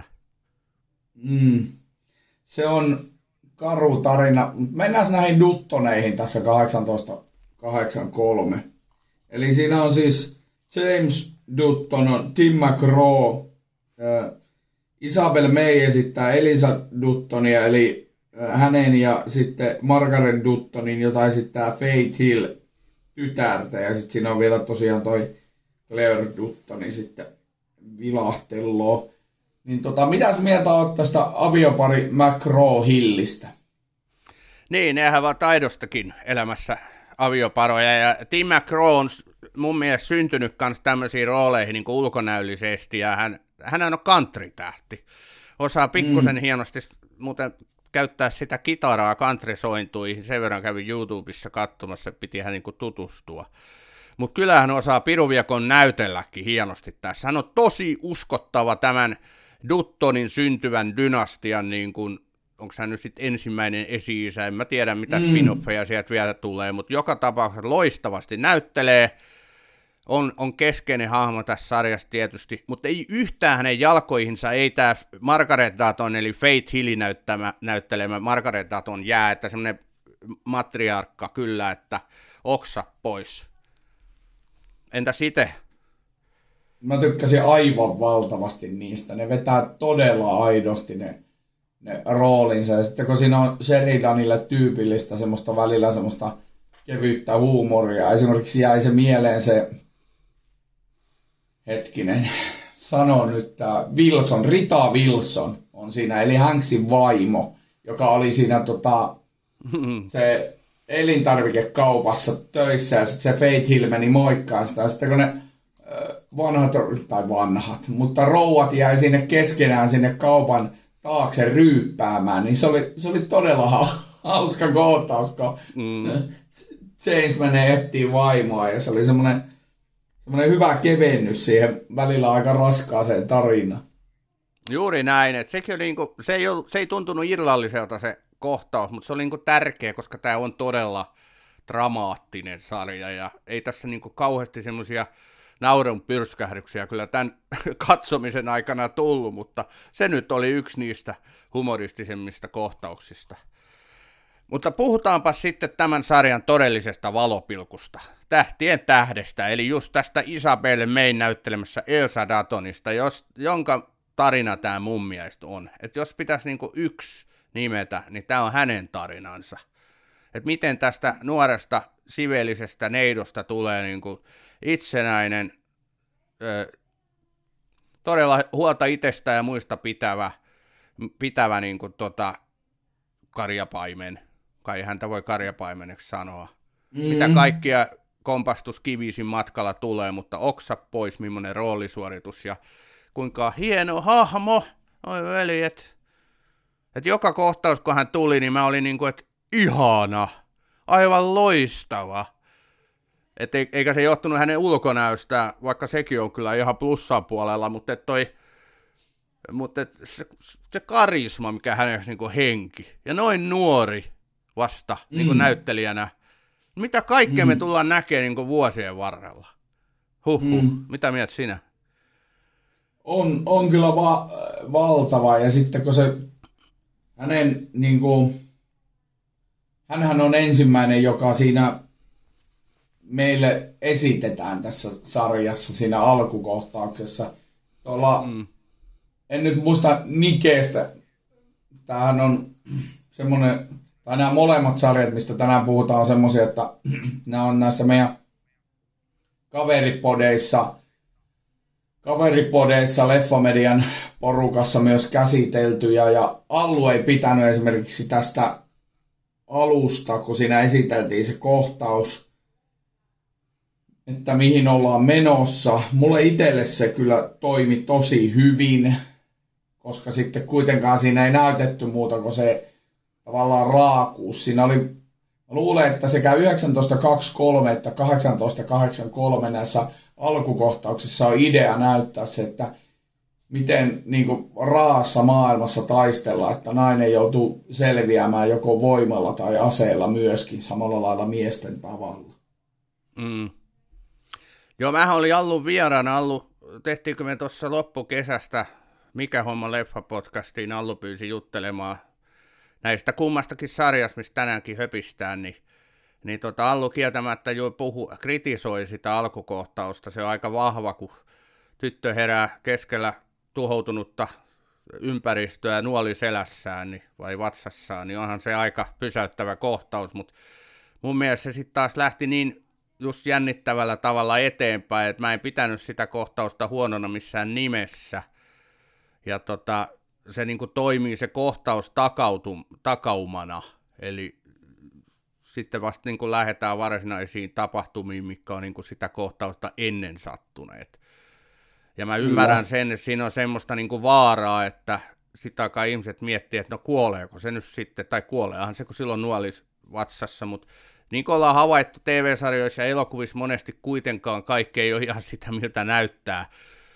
Mm. Se on karu tarina. Mennään näihin Duttoneihin tässä tuhatyhdeksänsataakahdeksantoista kahdeksankymmentäkolme. Eli siinä on siis James Dutton, on Tim McGraw, äh, Isabel May esittää Elisa Duttonia, eli äh, hänen ja sitten Margaret Duttonin, jota esittää Faith Hill tytärtä. Ja sitten siinä on vielä tosiaan toi Claire Duttoni sitten vilahteloo. Niin tota, mitäs mieltä olet tästä aviopari McGraw-Hillistä? Niin, nehän ovat aidostakin elämässä avioparoja, ja Tim McGraw on mun mielestä syntynyt myös tämmöisiin rooleihin niin kuin ulkonäöllisesti, ja hän, hän on country-tähti. Osaa pikkusen mm. hienosti muuten käyttää sitä kitaraa countrysointuihin, sen verran kävin YouTubessa katsomassa, että piti hän niin kuin tutustua. Mutta kyllä hän osaa piruviakon näytelläkin hienosti tässä. Hän on tosi uskottava tämän Duttonin syntyvän dynastian, niin kuin, onko hän nyt sitten ensimmäinen esi-isä, en mä tiedä mitä mm. spin-offeja sieltä vielä tulee, mutta joka tapauksessa loistavasti näyttelee, on, on keskeinen hahmo tässä sarjassa tietysti, mutta ei yhtään hänen jalkoihinsa, ei tämä Margaret Dutton, eli Faith Hillin näyttämä, näyttelemä Margaret Dutton jää, että semmoinen matriarkka kyllä, että oksa pois. Entäs itse? Mä tykkäsin aivan valtavasti niistä. Ne vetää todella aidosti ne, ne roolinsa. Ja sitten kun siinä on Sheridanille tyypillistä semmoista välillä semmoista kevyttä huumoria. Esimerkiksi jäi se mieleen se, hetkinen, sano nyt tää Wilson, Rita Wilson on siinä, eli Hanksin vaimo, joka oli siinä tota, se elintarvikekaupassa töissä, ja sitten se Faith Hill meni moikkaan sitä, ja sitten kun ne vanhat, tai vanhat, mutta rouvat jäi sinne keskenään sinne kaupan taakse ryyppäämään, niin se oli, se oli todella hauska kohtaus, kun mm. James menee etsiä vaimoa, ja se oli semmoinen, semmoinen hyvä kevennys siihen välillä aika raskaaseen tarinaan. Juuri näin, että sekin oli niinku, se, ei ollut, se ei tuntunut irralliselta se kohtaus, mutta se oli niinku tärkeä, koska tämä on todella dramaattinen sarja, ja ei tässä niinku kauheasti semmoisia naurun pyrskähdyksiä kyllä tämän katsomisen aikana tullut, mutta se nyt oli yksi niistä humoristisemmista kohtauksista. Mutta puhutaanpa sitten tämän sarjan todellisesta valopilkusta, tähtien tähdestä, eli just tästä Isabel Mayn näyttelemässä Elsa Duttonista, jos, jonka tarina tämä mun mielestä on. Että jos pitäisi niinku yksi nimetä, niin tämä on hänen tarinansa. Että miten tästä nuoresta siveellisestä neidosta tulee niinku itsenäinen, ö, todella huolta itsestä ja muista pitävä, pitävä niin kuin tota, karjapaimen, kai häntä voi karjapaimeneksi sanoa. Mm. Mitä kaikkia kompastuskivisin matkalla tulee, mutta oksa pois, millainen roolisuoritus ja kuinka hieno hahmo, oi veljet. Et joka kohtaus, kun hän tuli, niin mä olin niin kuin, että ihana, aivan loistava. Et eikä se johtunut hänen ulkonäöstään, vaikka sekin on kyllä ihan plussan puolella, mutta et toi, mutta et se, se karisma, mikä hänessä niin kuin henki, ja noin nuori vasta mm. niin kuin näyttelijänä, mitä kaikkea mm. me tullaan näkemään niin kuin vuosien varrella. Huhhuh, mm. mitä mieltä sinä? On, on kyllä va- valtava, ja sitten kun se hänen, niin kuin, hänhän on ensimmäinen, joka siinä meille esitetään tässä sarjassa siinä alkukohtauksessa. Tuolla, mm. en nyt muista Nikeestä, tämähän on semmoinen, tai nämä molemmat sarjat, mistä tänään puhutaan, on semmoisia, että nämä on näissä meidän kaveripodeissa, kaveripodeissa Leffamedian porukassa myös käsiteltyjä, ja Allu ei pitänyt esimerkiksi tästä alusta, kun siinä esiteltiin se kohtaus, että mihin ollaan menossa. Mulle itselle se kyllä toimi tosi hyvin, koska sitten kuitenkaan siinä ei näytetty muuta kuin se tavallaan raakuus. Siinä oli, mä luulen, että sekä yhdeksäntoista kaksikymmentäkolme että kahdeksantoista kahdeksankymmentäkolme näissä alkukohtauksissa on idea näyttää se, että miten niin kuin raassa maailmassa taistellaan, että nainen joutuu selviämään joko voimalla tai aseella myöskin samalla lailla miesten tavalla. Mm. Joo, mähän olin Allun vieraana. Allu, tehtiinkö me tuossa loppukesästä Mikä homma leffa-podcastiin, Allu pyysi juttelemaan näistä kummastakin sarjasta, mistä tänäänkin höpistään, niin, niin tota Allu kieltämättä jo puhu, kritisoi sitä alkukohtausta. Se on aika vahva, kun tyttö herää keskellä tuhoutunutta ympäristöä nuoli selässään niin, vai vatsassaan, niin onhan se aika pysäyttävä kohtaus, mutta mun mielestä se sitten taas lähti niin just jännittävällä tavalla eteenpäin, että mä en pitänyt sitä kohtausta huonona missään nimessä, ja tota, se niinku toimii se kohtaus takautum, takaumana, eli sitten vasta niinku lähdetään varsinaisiin tapahtumiin, mitkä on niinku sitä kohtausta ennen sattuneet. Ja mä ymmärrän Kyllä. sen, että siinä on semmoista niinku vaaraa, että sitä aikaa ihmiset miettii, että no kuoleeko se nyt sitten, tai kuoleehan se, kun silloin nuolis vatsassa, mutta niin kuin ollaan havaittu T V-sarjoissa ja elokuvissa monesti kuitenkaan kaikki ei ole ihan sitä, miltä näyttää.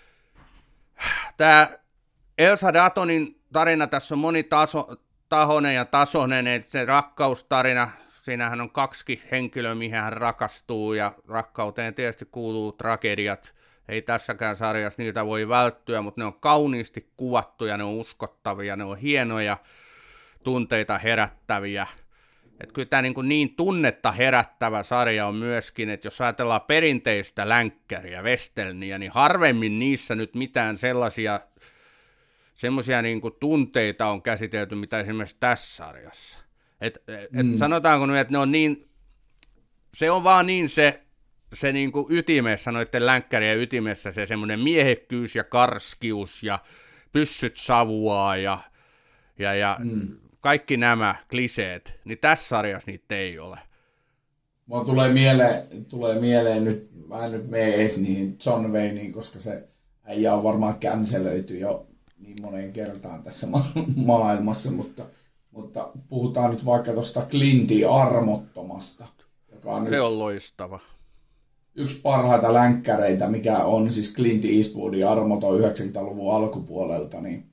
Tämä Elsa Datonin tarina tässä on monitahoinen ja tasoinen, että se rakkaustarina, siinähän on kaksi henkilöä, mihin hän rakastuu, ja rakkauteen tietysti kuuluu tragediat. Ei tässäkään sarjassa niitä voi välttyä, mutta ne on kauniisti kuvattuja, ne on uskottavia, ne on hienoja, tunteita herättäviä. Että kyllä tämä niin, niin tunnetta herättävä sarja on myöskin, että jos ajatellaan perinteistä länkkäriä, westerniä, niin harvemmin niissä nyt mitään sellaisia semmoisia niin kuin tunteita on käsitelty, mitä esimerkiksi tässä sarjassa. Et, et mm. Sanotaanko nyt, että ne on niin, se on vaan niin se, se niin kuin ytimessä, noiden länkkärien ytimessä, se semmoinen miehekkyys ja karskius ja pyssyt savuaa ja, ja, ja mm. kaikki nämä kliseet, niin tässä sarjassa niitä ei ole. Mua tulee mieleen, tulee mieleen nyt, mä en nyt mene edes niihin John Wayneiin, koska se äijä on varmaan cancelöity jo niin moneen kertaan tässä ma- maailmassa, mutta, mutta puhutaan nyt vaikka tuosta Clintin Armottomasta, joka on se yksi, on loistava. Yksi parhaita länkkäreitä, mikä on siis Clint Eastwoodin Armoton yhdeksänkymmentäluvun alkupuolelta, niin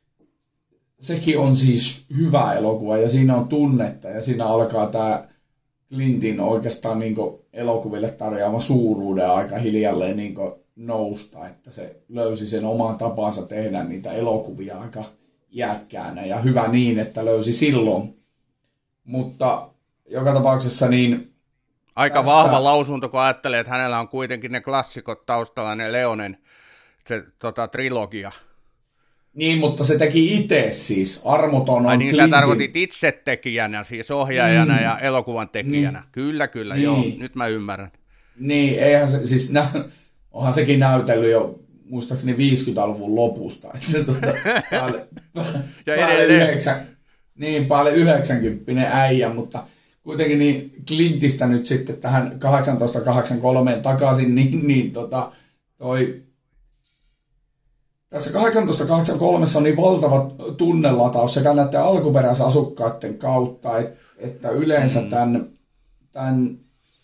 sekin on siis hyvä elokuva ja siinä on tunnetta ja siinä alkaa tämä Clintin oikeastaan niin elokuville tarjoama suuruuden aika hiljalleen niin nousta, että se löysi sen oman tapansa tehdä niitä elokuvia aika iäkkäänä ja hyvä niin, että löysi silloin. Mutta joka tapauksessa niin aika tässä vahva lausunto, kun ajattelee, että hänellä on kuitenkin ne klassikot taustalla, ne Leonen se, tota, trilogia. Niin, mutta se teki itse siis. Armoton on Ai niin, Clintin. Sä tarkoitit itse tekijänä, siis ohjaajana mm. ja elokuvan tekijänä. Niin. Kyllä, kyllä, niin. joo, nyt mä ymmärrän. Niin, eihän se, siis nä, onhan sekin näytellyt jo muistaakseni viisikymmentäluvun lopusta. Että tuota, päälle, ja päälle, yhdeksän, niin, päälle yhdeksänkymppinen äijä, mutta kuitenkin niin Clintistä nyt sitten tähän kahdeksantoista kahdeksankymmentäkolme takaisin, niin, niin tota, toi tässä kahdeksantoista kahdeksankymmentäkolme on niin valtava tunnelataus sekä näiden alkuperäisasukkaiden kautta, et, että yleensä mm. tämän, tämän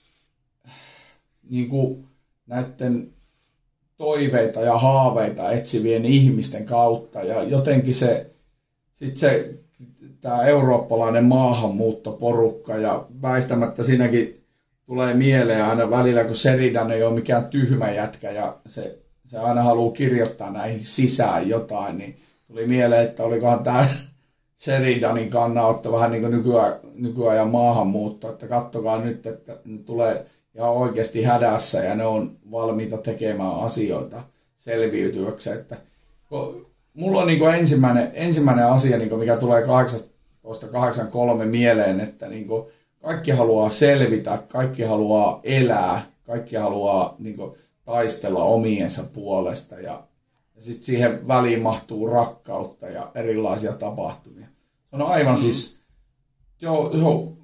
niin kuin näiden toiveita ja haaveita etsivien ihmisten kautta. Ja jotenkin se, sit se tämä eurooppalainen maahanmuuttoporukka ja väistämättä siinäkin tulee mieleen aina välillä, kun Sheridan ei ole mikään tyhmä jätkä ja se se aina haluaa kirjoittaa näihin sisään jotain, niin tuli mieleen, että olikohan tämä Sheridanin kannanotto vähän niin kuin nykyajan, nykyajan maahanmuutto, että katsokaa nyt, että ne tulee ihan oikeasti hädässä ja ne on valmiita tekemään asioita selviytyäkseen. Että mulla on niin kuin ensimmäinen, ensimmäinen asia, niin kuin mikä tulee kahdeksantoista kahdeksankymmentäkolme mieleen, että niin kuin kaikki haluaa selvitä, kaikki haluaa elää, kaikki haluaa niin kuin taistella omiensa puolesta ja, ja sitten siihen väliin mahtuu rakkautta ja erilaisia tapahtumia. Se on aivan mm. siis, joo, joo,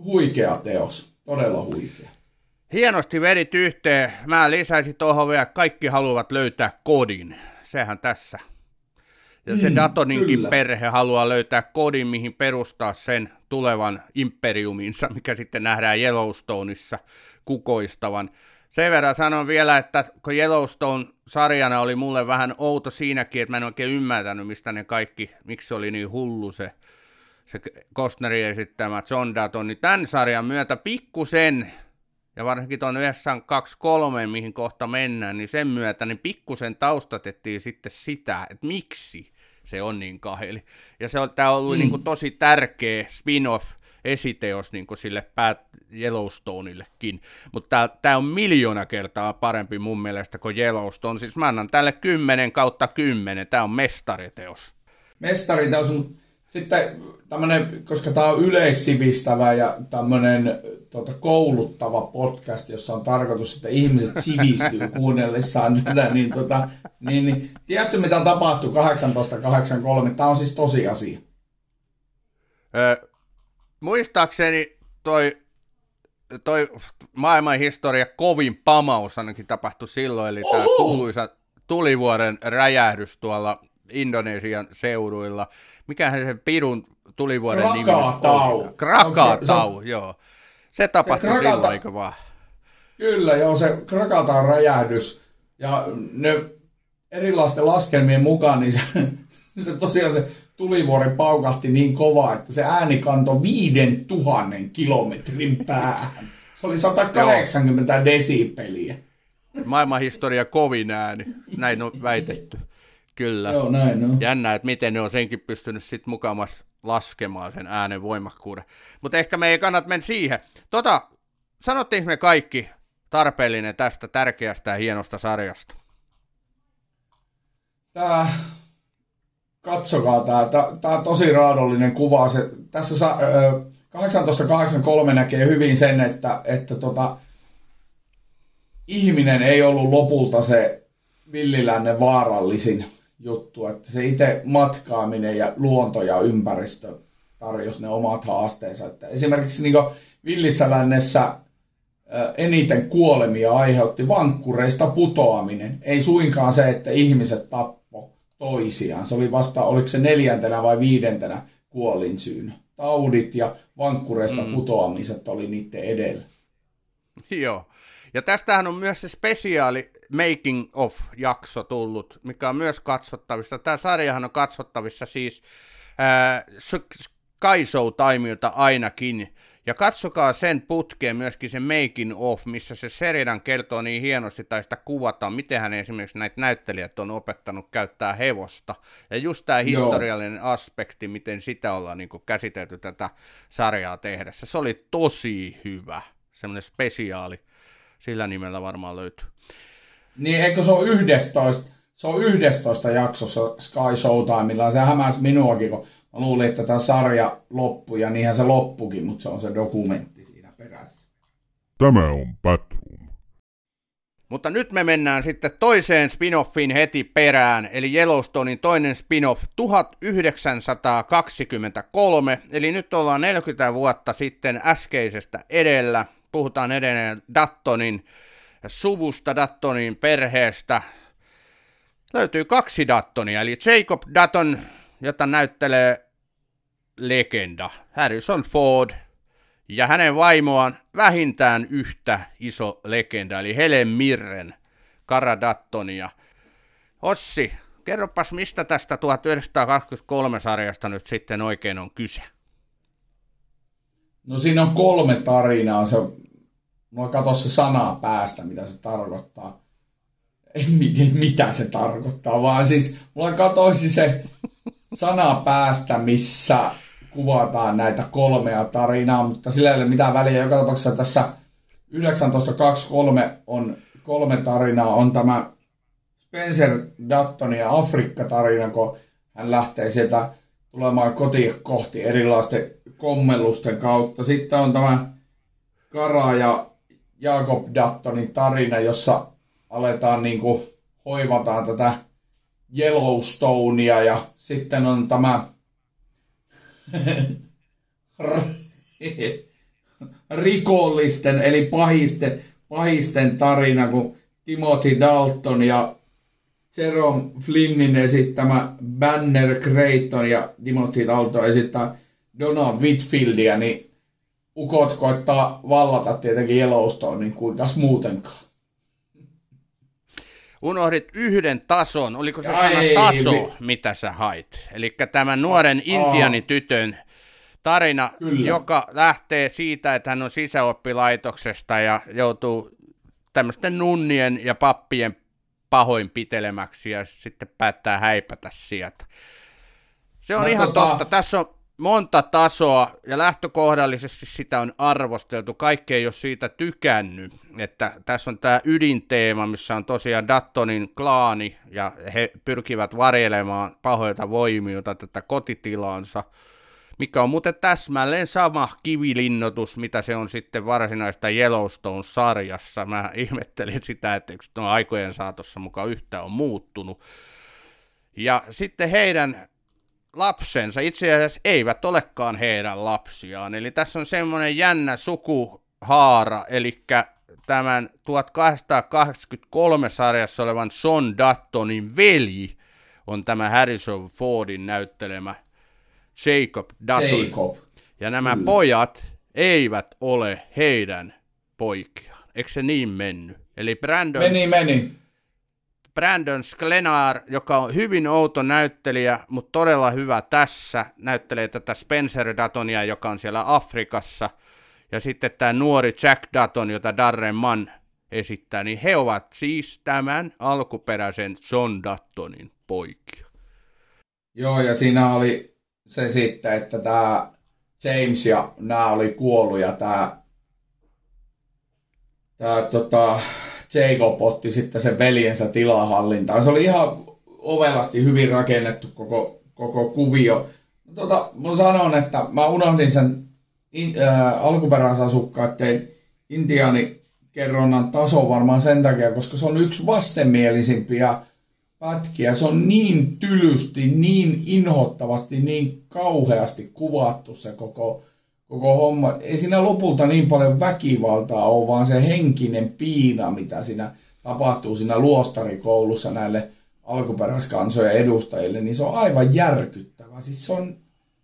huikea teos, todella huikea. Hienosti vedit yhteen. Mä lisäisin tuohon vielä, kaikki haluavat löytää kodin. Sehän tässä. Ja se mm, Datoninkin kyllä. perhe haluaa löytää kodin, mihin perustaa sen tulevan imperiuminsa, mikä sitten nähdään Yellowstoneissa kukoistavan. Sen verran sanon vielä, että kun Yellowstone-sarjana oli mulle vähän outo siinäkin, että mä en oikein ymmärtänyt, mistä ne kaikki, miksi se oli niin hullu se, se Costnerin esittämä John Dutton, niin tämän sarjan myötä pikkusen, ja varsinkin tuon yhdeksänkymmentäkaksi mihin kohta mennään, niin sen myötä niin pikkusen taustatettiin sitten sitä, että miksi se on niin kaheli. Ja se on, tämä on ollut mm. niin kuin tosi tärkeä spin-off, esiteos niin kuin sille päät Yellowstonillekin, mutta tämä on miljoona kertaa parempi mun mielestä kuin Yellowstone, siis mä annan tälle kymmenen kautta kymmenen, tämä on mestariteos. Mestariteos on sitten tämmöinen, koska tämä on yleissivistävä ja tämmöinen tuota, kouluttava podcast, jossa on tarkoitus, että ihmiset sivistyy kuunnellessaan tätä, niin, tota, niin, niin tiedätkö mitä tapahtui kahdeksantoista kahdeksankymmentäkolme, tämä on siis tosiasia. Öö. Muistaakseni toi, toi maailmanhistoria kovin pamaus ainakin tapahtui silloin, eli tämä kuuluisa tulivuoren räjähdys tuolla Indonesian seuduilla. Mikähän se pirun tulivuoren nimi oli? Krakatau, okay, joo. Se tapahtui se Krakata... silloin, eikö vaan? Kyllä, joo, se Krakataun räjähdys. Ja ne erilaisten laskelmien mukaan, niin se, se tosiaan se tulivuori paukahti niin kovaa, että se ääni kantoi viiden tuhannen kilometrin päähän. Se oli sata kahdeksankymmentä desibeliä. Maailmanhistoria kovin ääni, näin on väitetty. Kyllä. Joo, näin on. Jännä, että miten ne on senkin pystynyt sitten mukamas laskemaan sen äänen voimakkuuden. Mutta ehkä me ei kannata mennä siihen. Tota, sanottiinko me kaikki tarpeellinen tästä tärkeästä ja hienosta sarjasta? Tää... Katsokaa, tämä on tosi raadollinen kuva. Se, tässä sa, ö, kahdeksantoista kahdeksankymmentäkolme näkee hyvin sen, että, että tota, ihminen ei ollut lopulta se villilännen vaarallisin juttu. Että se itse matkaaminen ja luonto ja ympäristö tarjosi ne omat haasteensa. Että esimerkiksi niin villissä lännessä ö, eniten kuolemia aiheutti vankkureista putoaminen. Ei suinkaan se, että ihmiset tappoi toisiaan. Se oli vasta, oliko se neljäntenä vai viidentenä kuolinsyynä. Taudit ja vankkureista mm. putoamiset oli niiden edellä. Joo. Ja tästähän on myös se spesiaali Making of-jakso tullut, mikä on myös katsottavissa. Tämä sarjahan on katsottavissa siis äh, Sky Showtimeilta ainakin. Ja katsokaa sen putkeen myöskin se Making of, missä se Sheridan kertoo niin hienosti, tai sitä kuvataan, miten hän esimerkiksi näitä näyttelijät on opettanut käyttää hevosta. Ja just tämä historiallinen Joo. aspekti, miten sitä ollaan niin kuin käsitelty tätä sarjaa tehdessä. Se oli tosi hyvä, semmoinen spesiaali, sillä nimellä varmaan löytyy. Niin, eikö se ole yhdestoista, se on yhdestoista jaksossa Sky Showtimella, se hämäsi minuakin, kun mä luulin, että tämä sarja loppui, ja niinhän se loppukin, mutta se on se dokumentti siinä perässä. Tämä on Batroom. Mutta nyt me mennään sitten toiseen spin-offiin heti perään, eli Yellowstonein toinen spin-off tuhatyhdeksänsataakaksikymmentäkolme, eli nyt ollaan neljäkymmentä vuotta sitten äskeisestä edellä. Puhutaan edelleen Duttonin suvusta, Duttonin perheestä. Löytyy kaksi Duttonia, eli Jacob Dutton, jota näyttelee legenda Harrison Ford, ja hänen vaimoaan vähintään yhtä iso legenda, eli Helen Mirren, Cara Duttonia. Ossi, kerropas, mistä tästä tuhatyhdeksänsataakaksikymmentäkolme sarjasta nyt sitten oikein on kyse? No siinä on kolme tarinaa. Se, mulla katso se sanaa päästä, mitä se tarkoittaa. Ei miten, mitä se tarkoittaa, vaan siis mulla katoisi se sana päästä, missä kuvataan näitä kolmea tarinaa, mutta sillä ei ole mitään väliä. Joka tapauksessa tässä yhdeksäntoista kaksikymmentäkolme on kolme tarinaa. On tämä Spencer Duttonin ja Afrikka-tarina, kun hän lähtee sieltä tulemaan kotiin kohti erilaisten kommellusten kautta. Sitten on tämä Cara ja Jacob Duttonin tarina, jossa aletaan niin kuin hoivataan tätä Yellowstonea, ja sitten on tämä rikollisten eli pahisten, pahisten tarina, kun Timothy Dalton ja Jerome Flynnin esittämä Banner Creighton ja Timothy Dalton esittää Donald Whitfieldia, niin ukot koittaa vallata tietenkin Yellowstone, niin kuinkas muutenkaan. Unohdit yhden tason, oliko se Ja sana ei, taso, vi- mitä sä hait? Eli tämän nuoren intiaanitytön tarina, Kyllä. joka lähtee siitä, että hän on sisäoppilaitoksesta ja joutuu tämmöisten nunnien ja pappien pahoinpitelemäksi ja sitten päättää häipätä sieltä. Se on No, ihan tota- totta. Tässä on monta tasoa ja lähtökohdallisesti sitä on arvosteltu. Kaikki ei ole siitä tykännyt. Että tässä on tämä ydinteema, missä on tosiaan Dattonin klaani ja he pyrkivät varjelemaan pahoilta voimilta tätä kotitilaansa, mikä on muuten täsmälleen sama kivilinnoitus, mitä se on sitten varsinaista Yellowstone-sarjassa. Mä ihmettelin sitä, että eikö tuon aikojen saatossa mukaan yhtään on muuttunut. Ja sitten heidän lapsensa itse asiassa eivät olekaan heidän lapsiaan. Eli tässä on semmoinen jännä sukuhaara, eli tämän tuhatkahdeksansataakahdeksankymmentäkolme sarjassa olevan John Duttonin veli on tämä Harrison Fordin näyttelemä Jacob Dutton. Jacob. Ja nämä Kyllä. pojat eivät ole heidän poikiaan. Eikö se niin mennyt? Eli Brandon, Meni, meni. Brandon Sklenar, joka on hyvin outo näyttelijä, mutta todella hyvä tässä, näyttelee tätä Spencer Duttonia, joka on siellä Afrikassa. Ja sitten tämä nuori Jack Dutton, jota Darren Mann esittää, niin he ovat siis tämän alkuperäisen John Duttonin poikia. Joo, ja siinä oli se sitten, että tämä James ja nämä oli kuollut ja tämä, tämä tota, Jacob otti sitten sen veljensä tilahallintaan. Se oli ihan ovelasti hyvin rakennettu koko, koko kuvio. Tota, mä sanon, että mä unohdin sen in, äh, alkuperäisasukkaiden intiaanikerronnan taso varmaan sen takia, koska se on yksi vastenmielisimpiä pätkiä. Se on niin tylysti, niin inhottavasti, niin kauheasti kuvattu se koko, koko homma. Ei siinä lopulta niin paljon väkivaltaa ole, vaan se henkinen piina, mitä siinä tapahtuu siinä luostarikoulussa näille alkuperäiskansojen edustajille, niin se on aivan järkyttävä. Siis se on,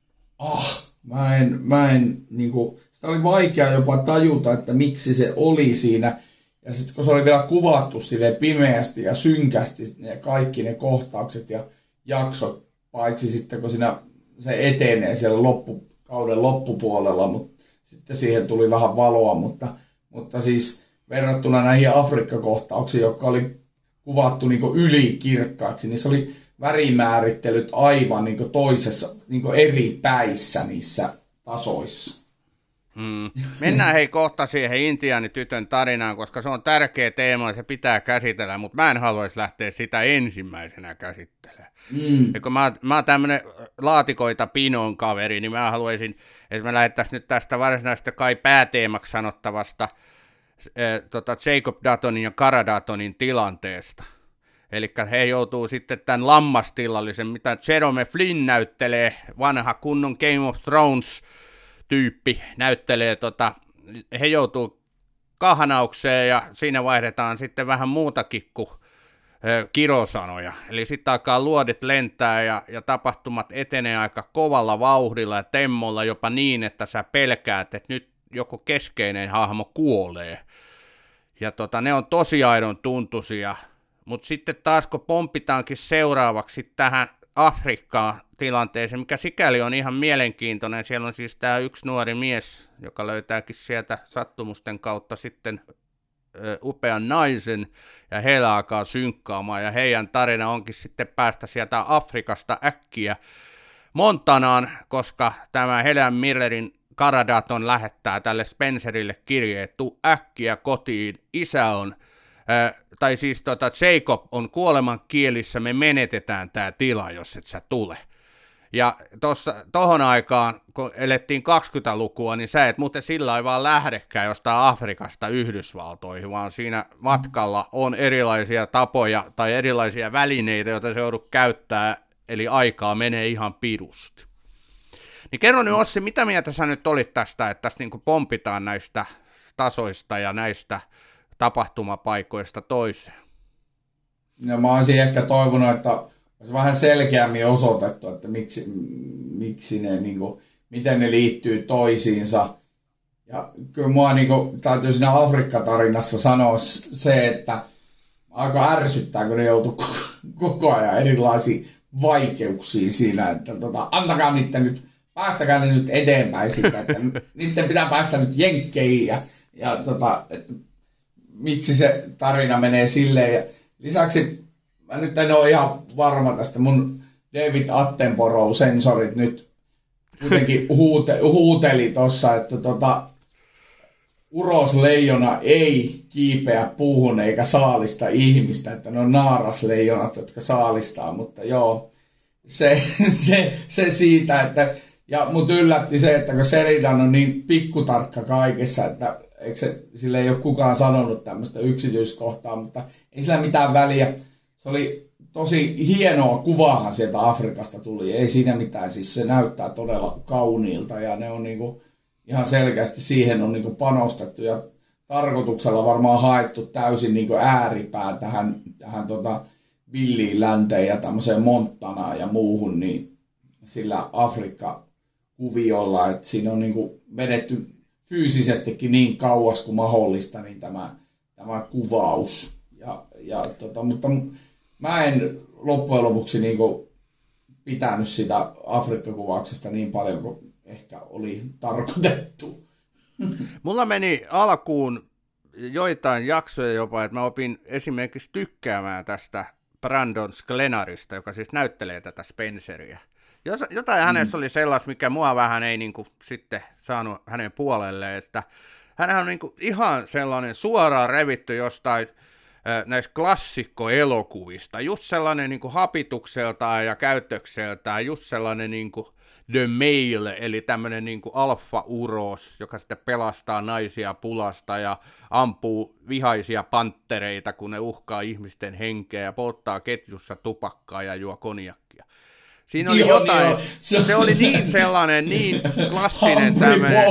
ah, mä en, mä en, niinku, sitä oli vaikea jopa tajuta, että miksi se oli siinä. Ja sitten kun se oli vielä kuvattu silleen pimeästi ja synkästi ne kaikki ne kohtaukset ja jaksot, paitsi sitten kun siinä se etenee siellä loppu, kauden loppupuolella, mutta sitten siihen tuli vähän valoa, mutta, mutta siis verrattuna näihin Afrikka-kohtauksiin, jotka oli kuvattu niin kuin ylikirkkaaksi, niin se oli värimäärittelyt aivan niin kuin toisessa, niin kuin eri päissä niissä tasoissa. Hmm. Mennään hei kohta siihen intiaanitytön tarinaan, koska se on tärkeä teema ja se pitää käsitellä, mutta mä en haluaisi lähteä sitä ensimmäisenä käsittelemään. Mm. Ja kun mä, mä oon tämmönen laatikoita pinon kaveri, niin mä haluaisin, että me lähdettäisiin nyt tästä varsinaista kai pääteemaksi sanottavasta äh, tota Jacob Duttonin ja Cara Duttonin tilanteesta. Eli he joutuu sitten tämän lammastilallisen, mitä Jerome Flynn näyttelee, vanha kunnon Game of Thrones tyyppi näyttelee, tota, he joutuu kahnaukseen ja siinä vaihdetaan sitten vähän muutakin kuin ö, kirosanoja. Eli sitten alkaa luodit lentää ja, ja tapahtumat etenee aika kovalla vauhdilla ja temmolla jopa niin, että sä pelkäät, että nyt joku keskeinen hahmo kuolee. Ja tota, ne on tosi aidon tuntuisia, mutta sitten taas kun pomppitaankin seuraavaksi tähän Afrikkaan tilanteeseen, mikä sikäli on ihan mielenkiintoinen. Siellä on siis tämä yksi nuori mies, joka löytääkin sieltä sattumusten kautta sitten ö, upean naisen, ja heillä alkaa synkkaamaan, ja heidän tarina onkin sitten päästä sieltä Afrikasta äkkiä Montanaan, koska tämä Helen Millerin Cara Dutton lähettää tälle Spencerille kirjeet, tuu äkkiä kotiin, isä on tai siis tota, Jacob on kuoleman kielissä, me menetetään tämä tila, jos et sä tule. Ja tossa, tohon aikaan, kun elettiin kaksikymmentälukua, niin sä et muuten sillä ei vaan lähdekään jostain Afrikasta Yhdysvaltoihin, vaan siinä matkalla on erilaisia tapoja tai erilaisia välineitä, joita se joudut käyttää, eli aikaa menee ihan pirusti. Niin kerro nyt Ossi, mitä mieltä sä nyt olit tästä, että tässä niin kuin pompitaan näistä tasoista ja näistä tapahtumapaikoista toiseen? No, mä olisin ehkä toivonut, että olisi vähän selkeämmin osoitettu, että miksi, miksi ne, niin kuin, miten ne liittyy toisiinsa. Ja kyllä mua niin kuin, täytyy siinä Afrikka-tarinassa sanoa se, että aika ärsyttää, kun ne joutuu koko, koko ajan erilaisiin vaikeuksiin siinä, että tota, antakaa niiden nyt, päästäkää ne nyt eteenpäin sitä, että niiden pitää päästä nyt jenkkeihin ja, ja tota, että miksi se tarina menee silleen. Ja lisäksi mä nyt en ole ihan varma tästä, mun David Attenborough-sensorit nyt kuitenkin huute, huuteli tossa, että tota, urosleijona ei kiipeä puuhun eikä saalista ihmistä, että ne on naarasleijonat, jotka saalistaa, mutta joo, se, se, se siitä, että, ja mut yllätti se, että kun Sheridan on niin pikkutarkka kaikessa, että eikö se, sille ei ole kukaan sanonut tämmöistä yksityiskohtaa, mutta ei sillä mitään väliä. Se oli tosi hienoa kuvaahan sieltä Afrikasta tuli, ei siinä mitään, siis se näyttää todella kauniilta ja ne on niinku ihan selkeästi siihen on niinku panostettu ja tarkoituksella varmaan haettu täysin niinku ääripää tähän, tähän tota villiin länteen ja tämmöiseen Montanaan ja muuhun, niin sillä Afrikka-kuviolla, että siinä on niinku vedetty fyysisestikin niin kauas kuin mahdollista niin tämä, tämä kuvaus. Ja, ja tota, mutta mä en loppujen lopuksi niinku pitänyt sitä Afrikka-kuvauksesta niin paljon kuin ehkä oli tarkoitettu. Mulla meni alkuun joitain jaksoja jopa, että mä opin esimerkiksi tykkäämään tästä Brandon Sklenarista, joka siis näyttelee tätä Spenceria. Jos, jotain mm. hänessä oli sellaista, mikä mua vähän ei niin kuin, sitten saanut hänen puolelleen, että hänhän on niin kuin, ihan sellainen suoraan revitty jostain äh, näistä klassikkoelokuvista, just sellainen niin kuin, hapitukseltaan ja käytökseltään, just sellainen niin kuin, The Male, eli tämmöinen niin kuin alfa-uros, joka sitten pelastaa naisia pulasta ja ampuu vihaisia panttereita, kun ne uhkaa ihmisten henkeä ja polttaa ketjussa tupakkaa ja juo konjakkia. Siinä oli joo, jotain, joo. Se, se oli niin sellainen, niin klassinen tämmöinen.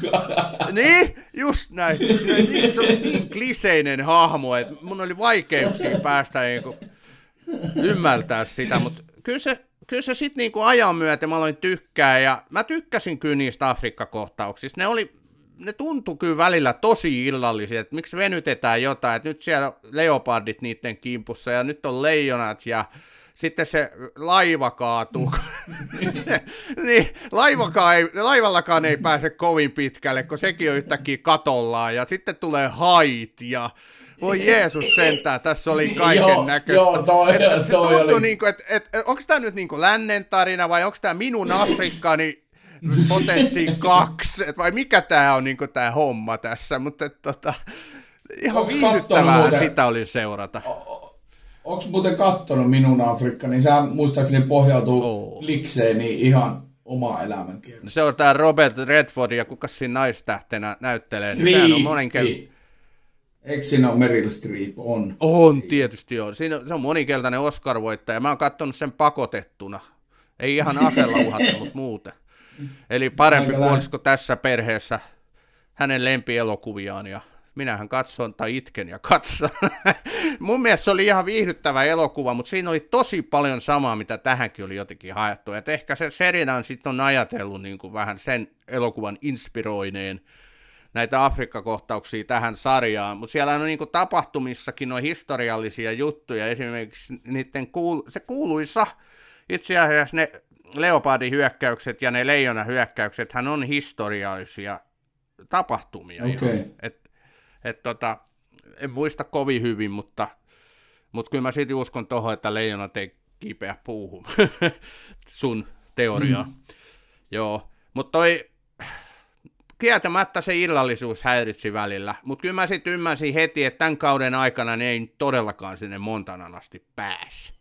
Niin, just näin. Se oli niin kliseinen hahmo, että mun oli vaikeuksia päästä niinku ymmärtää sitä, mutta kyllä se, kyllä se sitten niinku ajan myötä mä aloin tykkää, ja mä tykkäsin kyllä niistä Afrikka-kohtauksista. Ne oli, ne tuntui kyllä välillä tosi illallisia, että miksi venytetään jotain, että nyt siellä on leopardit niiden kimpussa, ja nyt on leijonat, ja sitten se laiva kaatuu. niin, laivakaan ei, laivallakaan ei pääse kovin pitkälle, kun sekin on yhtäkkiä katollaan. Ja sitten tulee hait ja voi Jeesus sentään, tässä oli kaiken näköistä. Joo, toi, et, toi oli. Niinku, et, et, onko tämä nyt niinku lännen tarina vai onko tämä minun Afrikkani potenssi kaksi? Et vai mikä tämä on niinku tämä homma tässä? Mutta tota, ihan onks viihdyttävää sitä oli seurata. Onko muuten kattonut Minun Afrikka, niin sehän muistaakseni pohjautuu oh. Likseen niin ihan oma elämänkerta. No se on tämä Robert Redford ja kuka siinä naistähtenä näyttelee. Niin on moninkel... Eikö siinä ole Meryl Streep? On. On, tietysti on. Siinä on, se on moninkeltainen Oscar-voittaja. Mä oon katsonut sen pakotettuna. Ei ihan asella uhattu, mutta muuten. Eli parempi puolisko tässä perheessä hänen lempielokuviaan ja minähän katson tai itken ja katson. Mun mielestä se oli ihan viihdyttävä elokuva, mutta siinä oli tosi paljon samaa, mitä tähänkin oli jotenkin haettu. Et ehkä se Sheridan sitten on ajatellut niin kuin vähän sen elokuvan inspiroineen näitä Afrikka-kohtauksia tähän sarjaan, mutta siellä on niin kuin tapahtumissakin on historiallisia juttuja, esimerkiksi niiden kuul- se kuuluisa, itse asiassa ne leopardihyökkäykset ja ne leijonahyökkäykset, hän on historiallisia tapahtumia. Okay. Et, et tota, en muista kovin hyvin, mutta, mutta kyllä mä silti uskon tuohon, että leijonat ei kiipeä puuhun, sun teoriaa. Mm. Joo, mutta toi kieltämättä se illallisuus häiritsi välillä, mutta kyllä mä sitten ymmärsin heti, että tämän kauden aikana ne ei todellakaan sinne Montanan asti pääse.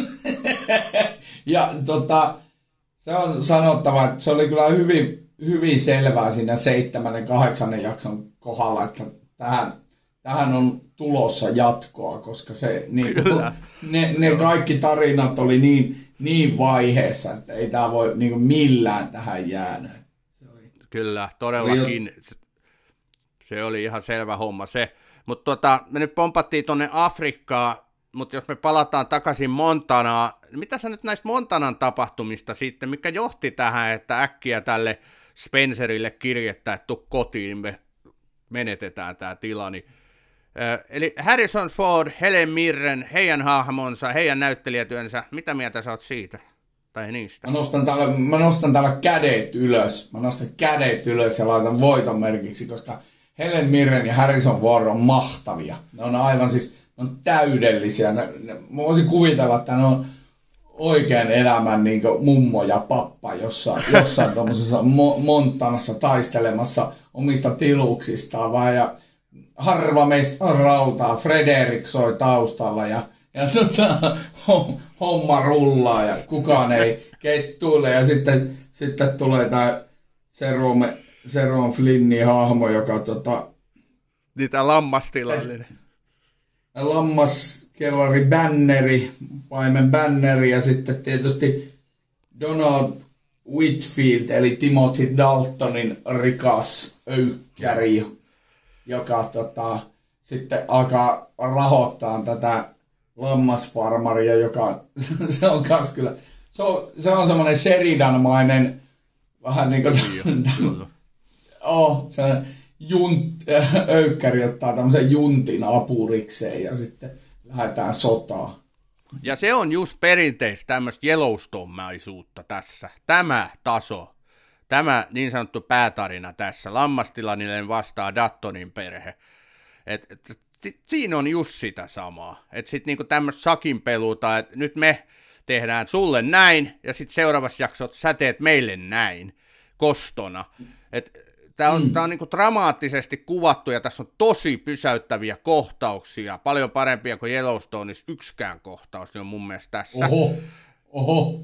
Ja tota, se on sanottava, että se oli kyllä hyvin, hyvin selvää siinä seitsemännen, kahdeksannen jakson kohdalla, että tähän, tähän on tulossa jatkoa, koska se, niin, ne, ne kaikki tarinat oli niin, niin vaiheessa, että ei tämä voi niin kuin millään tähän jäänyt. Se oli... Kyllä, todellakin. Se, se oli ihan selvä homma se. Mutta tota, me nyt pompattiin tuonne Afrikkaan, mutta jos me palataan takaisin Montanaan, mitä sä nyt näistä Montanan tapahtumista sitten, mikä johti tähän, että äkkiä tälle Spencerille kirjettä, että tuu kotiin, me menetetään tämä tila, niin eli Harrison Ford, Helen Mirren, heidän hahmonsa, heidän näyttelijätyönsä, mitä mieltä sä oot siitä? Tai niistä? Mä nostan, täällä, mä nostan täällä kädet ylös. Mä nostan kädet ylös ja laitan voiton merkiksi, koska Helen Mirren ja Harrison Ford on mahtavia. Ne on aivan siis, ne on täydellisiä. Ne, ne, mä voisin kuvitella, että ne on oikean elämän niin kuin mummo ja pappa jossain, jossain tuommoisessa Mo- Montanassa taistelemassa omista tiluksistaan vaan ja harva meistä on rautaa, Frederik soi taustalla ja, ja tota, homma rullaa ja kukaan ei kettuile ja sitten, sitten tulee tämä Jerome, Jerome Flynnin hahmo, joka tota, niitä lammastilallinen. Lammaskellari Banneri, paimen Banneri ja sitten tietysti Donald Whitfield eli Timothy Daltonin rikas öykkäri, joka tota, sitten alkaa rahoittaa tätä lammasfarmaria, joka se on kans kyllä, se on, se on semmoinen Sheridan-mainen vähän niin kuin oh, se junt, öykkäri ottaa tämmöisen juntin apurikseen ja sitten lähdetään sotaan. Ja se on just perinteistä tämmöistä Yellowstone-maisuutta tässä, tämä taso. Tämä niin sanottu päätarina tässä, Lammastilaninen vastaa Dattonin perhe. Et, et, et, siinä on just sitä samaa. Että sitten niinku tämmöistä sakinpeluuta, että nyt me tehdään sulle näin, ja sitten seuraavassa jaksossa sä teet meille näin, kostona. Tämä on, mm. tää on niinku dramaattisesti kuvattu, ja tässä on tosi pysäyttäviä kohtauksia, paljon parempia kuin Yellowstoneissa yksikään kohtaus, niin on mun mielestä tässä. Oho, oho.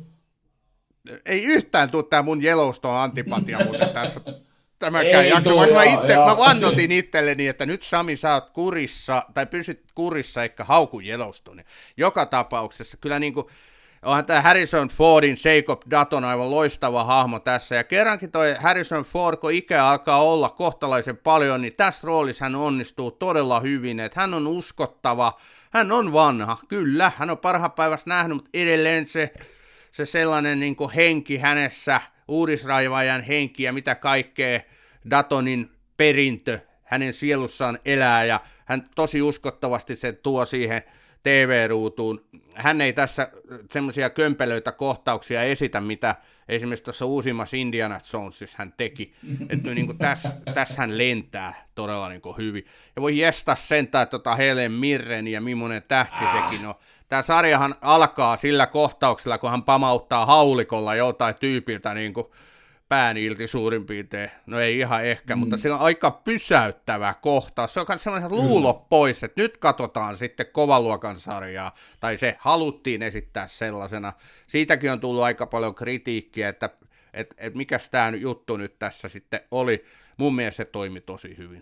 Ei yhtään tule tämä mun Yellowstone-antipatia muuten tässä tämäkään jakso, vaikka mä, itse, mä vannotin itselleni, että nyt Sami sä oot kurissa, tai pysyt kurissa, eikä hauku Yellowstone. Joka tapauksessa kyllä niinku, onhan tämä Harrison Fordin Jacob Dutton aivan loistava hahmo tässä, ja kerrankin toi Harrison Ford, kun ikä alkaa olla kohtalaisen paljon, niin tässä roolissa hän onnistuu todella hyvin, että hän on uskottava, hän on vanha, kyllä, hän on parhaan päivässä nähnyt, mutta edelleen se se sellainen niin kuin henki hänessä, uudisraivaajan henki ja mitä kaikkea Duttonin perintö hänen sielussaan elää ja hän tosi uskottavasti se tuo siihen T V-ruutuun. Hän ei tässä semmoisia kömpelöitä kohtauksia esitä, mitä esimerkiksi tuossa uusimmassa Indiana Jonesissa hän teki. Että niin kuin tässä, tässä hän lentää todella niin kuin hyvin. Ja voi jestaa sentään, että tota Helen Mirren ja millainen tähti sekin on. Tämä sarjahan alkaa sillä kohtauksella, kun hän pamauttaa haulikolla jotain tyypiltä niin kuin pään irti suurin piirtein. No ei ihan ehkä, mm. mutta se on aika pysäyttävä kohtaus. Se on myös sellainen luulo mm. pois, että nyt katsotaan sitten kovaluokan sarjaa, tai se haluttiin esittää sellaisena. Siitäkin on tullut aika paljon kritiikkiä, että et, et mikäs tämä juttu nyt tässä sitten oli. Mun mielestä se toimi tosi hyvin.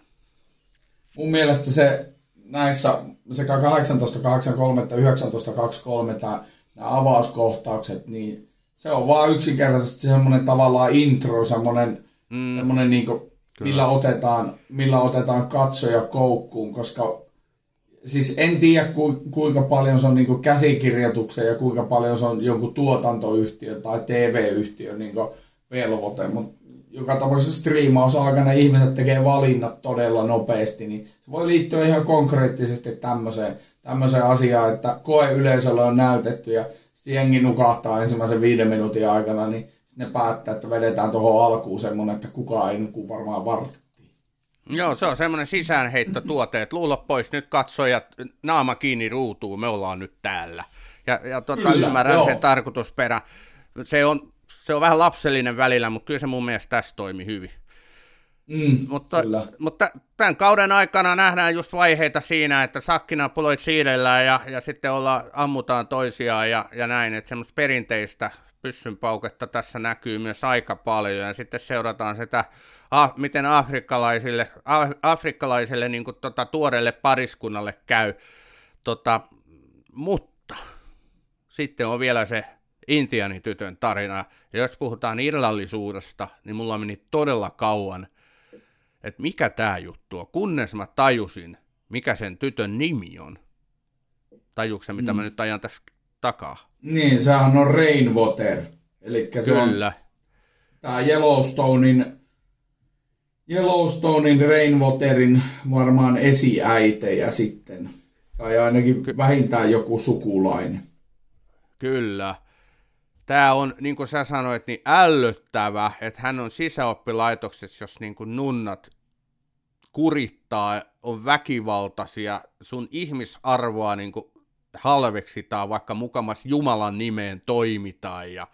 Mun mielestä se näissä sekä kahdeksantoista kahdeksankymmentäkolme että yhdeksäntoista kaksikymmentäkolme tämä, nämä avauskohtaukset, niin se on vaan yksinkertaisesti semmoinen tavallaan intro, semmoinen, mm. semmoinen niin kuin, millä, otetaan, millä otetaan katsoja koukkuun, koska siis en tiedä ku, kuinka paljon se on niin kuin käsikirjoituksen ja kuinka paljon se on jonkun tuotantoyhtiö tai T V-yhtiö niin kuin velvoite, mutta joka tapauksessa striimausaikana ihmiset tekee valinnat todella nopeasti, niin se voi liittyä ihan konkreettisesti tämmöiseen, tämmöiseen asiaan, että koeyleisölle on näytetty ja sitten jengi nukahtaa ensimmäisen viiden minuutin aikana, niin sitten ne päättää, että vedetään tuohon alkuun semmoinen, että kukaan ei nuku varmaan varttiin. Joo, se on semmoinen sisäänheittotuote, että luulo pois, nyt katsojat, naama kiinni ruutuun, me ollaan nyt täällä. Ja, ja tota, kyllä, ymmärrän joo. Sen tarkoitusperän. Se on Se on vähän lapsellinen välillä, mutta kyllä se mun mielestä tässä toimi hyvin. Mm, mutta, mutta tämän kauden aikana nähdään just vaiheita siinä, että sakkinapuloit siirrellään ja, ja sitten olla, ammutaan toisiaan ja, ja näin. Että semmoista perinteistä pyssynpauketta tässä näkyy myös aika paljon. Ja sitten seurataan sitä, ah, miten afrikkalaisille, ah, afrikkalaisille niin kuin tota, tuoreelle pariskunnalle käy. Tota, mutta sitten on vielä se intiaanitytön tarina. Ja jos puhutaan irrallisuudesta, niin mulla meni todella kauan, että mikä tää juttu on, kunnes mä tajusin, mikä sen tytön nimi on. Tajuuksä, mitä mm. mä nyt ajan tässä takaa? Niin, sehän on Rainwater. Eli se Kyllä. on tää Yellowstonein, Yellowstonein Rainwaterin varmaan esiäitejä sitten. Tai ainakin Ky- vähintään joku sukulainen. Kyllä. Tämä on, niin kuin sä sanoit, niin ällöttävä, että hän on sisäoppilaitoksessa, jos niin kuin nunnat kurittaa, on väkivaltaisia, sun ihmisarvoa niin kuin halveksitaan, vaikka mukamas Jumalan nimeen toimitaan. Ja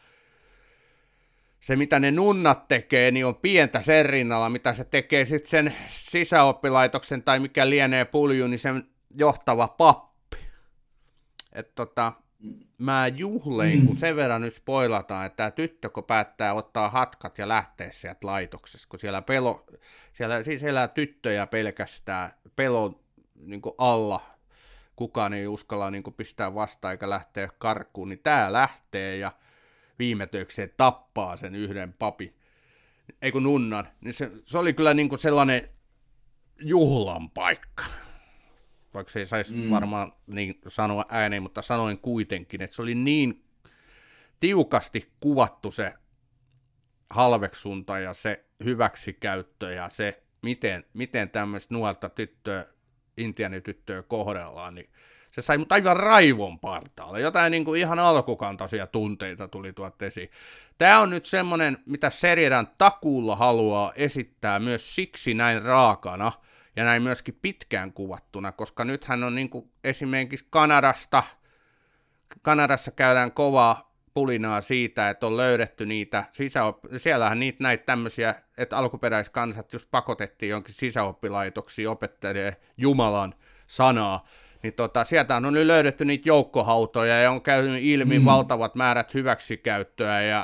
se, mitä ne nunnat tekee, niin on pientä sen rinnalla, mitä se tekee sitten sen sisäoppilaitoksen tai mikä lienee pulju, niin sen johtava pappi. Että tota... Mä juhlein, kun sen verran nyt spoilataan, että tämä tyttö, kun päättää ottaa hatkat ja lähteä sieltä laitoksessa, kun siellä, pelo, siellä siis elää tyttöjä pelkästään pelon niin alla, kukaan ei uskalla niin pistää vastaan eikä lähteä karkuun, niin tämä lähtee ja viime töikseen tappaa sen yhden papin, ei kun nunnan, niin se, se oli kyllä niin sellainen juhlan paikka. Vaikka se ei saisi mm. varmaan niin sanoa ääneen, mutta sanoin kuitenkin, että se oli niin tiukasti kuvattu se halveksunta ja se hyväksikäyttö ja se, miten, miten tämmöistä nuorta tyttöä, intiaanityttöä kohdellaan, niin se sai mut aivan raivon partaalle. Jotain niin kuin ihan alkukantaisia tunteita tuli tuolta esiin. Tämä on nyt semmoinen, mitä Sheridan takuulla haluaa esittää myös siksi näin raakana, ja näin myöskin pitkään kuvattuna, koska nythän on niin kuin esimerkiksi Kanadasta, Kanadassa käydään kovaa pulinaa siitä, että on löydetty niitä sisäoppi... Siellähän niitä näitä tämmöisiä, että alkuperäiskansat just pakotettiin jonkin sisäoppilaitoksiin opettelemaan Jumalan sanaa, niin tota, sieltä on nyt löydetty niitä joukkohautoja ja on käynyt ilmi mm. valtavat määrät hyväksikäyttöä ja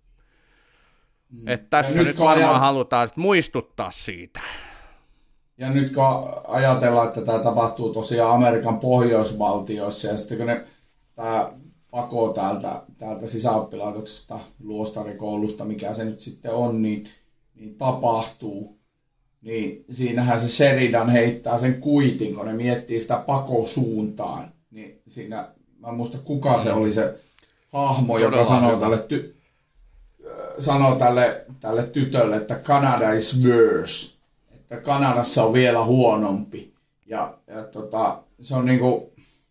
mm. että tässä ja nyt varmaan ajan... halutaan muistuttaa siitä. Ja nyt kun ajatellaan, että tämä tapahtuu tosiaan Amerikan pohjoisvaltioissa, ja sitten kun ne, tämä pako täältä, täältä sisäoppilaitoksesta, luostarikoulusta, mikä se nyt sitten on, niin, niin tapahtuu, niin siinähän se Sheridan heittää sen kuitin, kun ne miettii sitä pakosuuntaan. Niin siinä, mä en muista kuka se oli se hahmo, joka sanoo tälle, ty, sanoo tälle, tälle tytölle, että Canada is worse. Että Kanadassa on vielä huonompi. Ja, ja tota, se on niinku,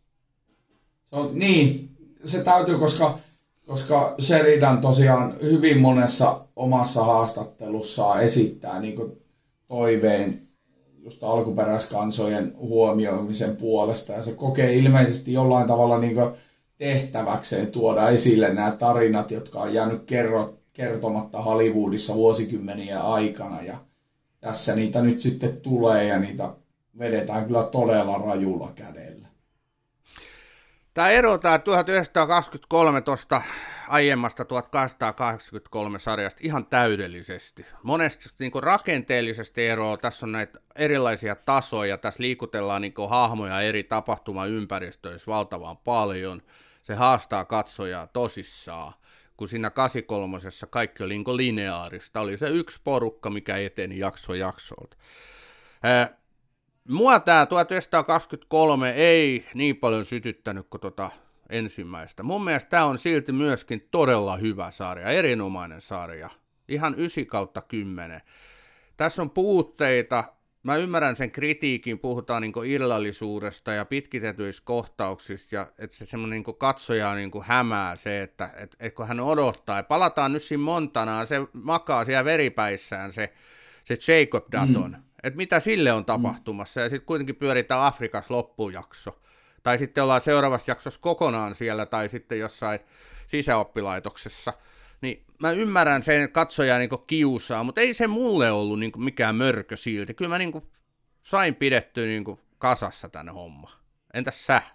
se on, niin, se täytyy, koska, koska Sheridan tosiaan hyvin monessa omassa haastattelussaan esittää niinku toiveen just alkuperäiskansojen huomioimisen puolesta. Ja se kokee ilmeisesti jollain tavalla niinku tehtäväkseen tuoda esille nämä tarinat, jotka on jäänyt kerro, kertomatta Hollywoodissa vuosikymmenien aikana. Ja tässä niitä nyt sitten tulee ja niitä vedetään kyllä todella rajulla kädellä. Tämä eroaa tuhatyhdeksänsataakaksikymmentäkolme tuosta aiemmasta tuhatkahdeksansataakahdeksankymmentäkolme sarjasta ihan täydellisesti. Monesti niin kuin rakenteellisesti eroa, tässä on näitä erilaisia tasoja, tässä liikutellaan niin kuin hahmoja eri tapahtumaympäristöissä valtavan paljon. Se haastaa katsojaa tosissaan. Kun siinä kahdeksankymmentäkolme kaikki oli niin lineaarista, oli se yksi porukka, mikä eteni jakso jaksolta. Ää, mua tämä tuhatyhdeksänsataakaksikymmentäkolme ei niin paljon sytyttänyt kuin tota ensimmäistä. Mun mielestä tämä on silti myöskin todella hyvä sarja, erinomainen sarja, ihan yhdeksän kautta kymmenen. Tässä on puutteita. Mä ymmärrän sen kritiikin, puhutaan niin illallisuudesta ja pitkitetyistä kohtauksista, ja että se semmoinen niin katsojaa niin hämää se, että et, et kun hän odottaa, ja palataan nyt siinä Montanaan, se makaa siellä veripäissään se, se Jacob Dutton, mm. että mitä sille on tapahtumassa, ja sitten kuitenkin pyöritään Afrikassa loppujakso, tai sitten ollaan seuraavassa jaksossa kokonaan siellä, tai sitten jossain sisäoppilaitoksessa. Niin mä ymmärrän sen katsojaa niin kiusaa, mutta ei se mulle ollut niin mikään mörkö silti. Kyllä mä niin sain pidettyä niin kasassa tänne homma. Entäs sä?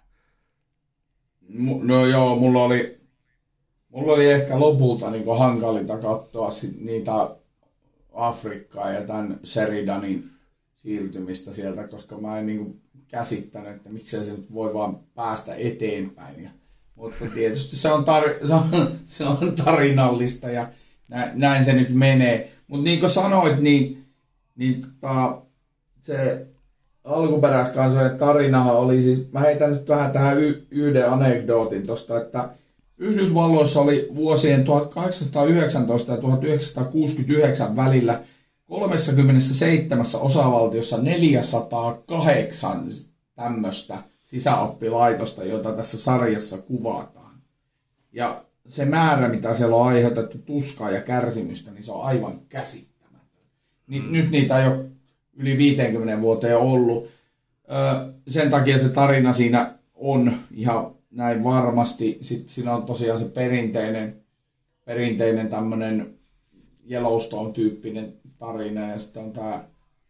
No joo, mulla oli, mulla oli ehkä lopulta niin hankalinta katsoa sit niitä Afrikkaa ja tämän Sheridanin siirtymistä sieltä, koska mä en niin käsittänyt, että miksei se nyt voi vaan päästä eteenpäin. Ja mutta tietysti se on, tar- se on, se on tarinallista ja näin, näin se nyt menee. Mutta niin kuin sanoit, niin, niin tota, se alkuperäiskansojen tarinahan oli siis, mä heitän nyt vähän tähän y- yhden anekdootin tosta, että Yhdysvalloissa oli vuosien tuhatkahdeksansataayhdeksäntoista ja tuhatyhdeksänsataakuusikymmentäyhdeksän välillä kolmekymmentäseitsemän osavaltiossa neljäsataakahdeksan tämmöistä sisäoppilaitosta, jota tässä sarjassa kuvataan. Ja se määrä, mitä siellä on aiheutettu tuskaa ja kärsimystä, niin se on aivan käsittämätön. Ni- mm. Nyt niitä ei ole yli viisikymmentä vuoteen ollut. Öö, sen takia se tarina siinä on ihan näin varmasti. Sitten siinä on tosiaan se perinteinen, perinteinen tämmöinen Yellowstone-tyyppinen tarina. Ja sitten on tää,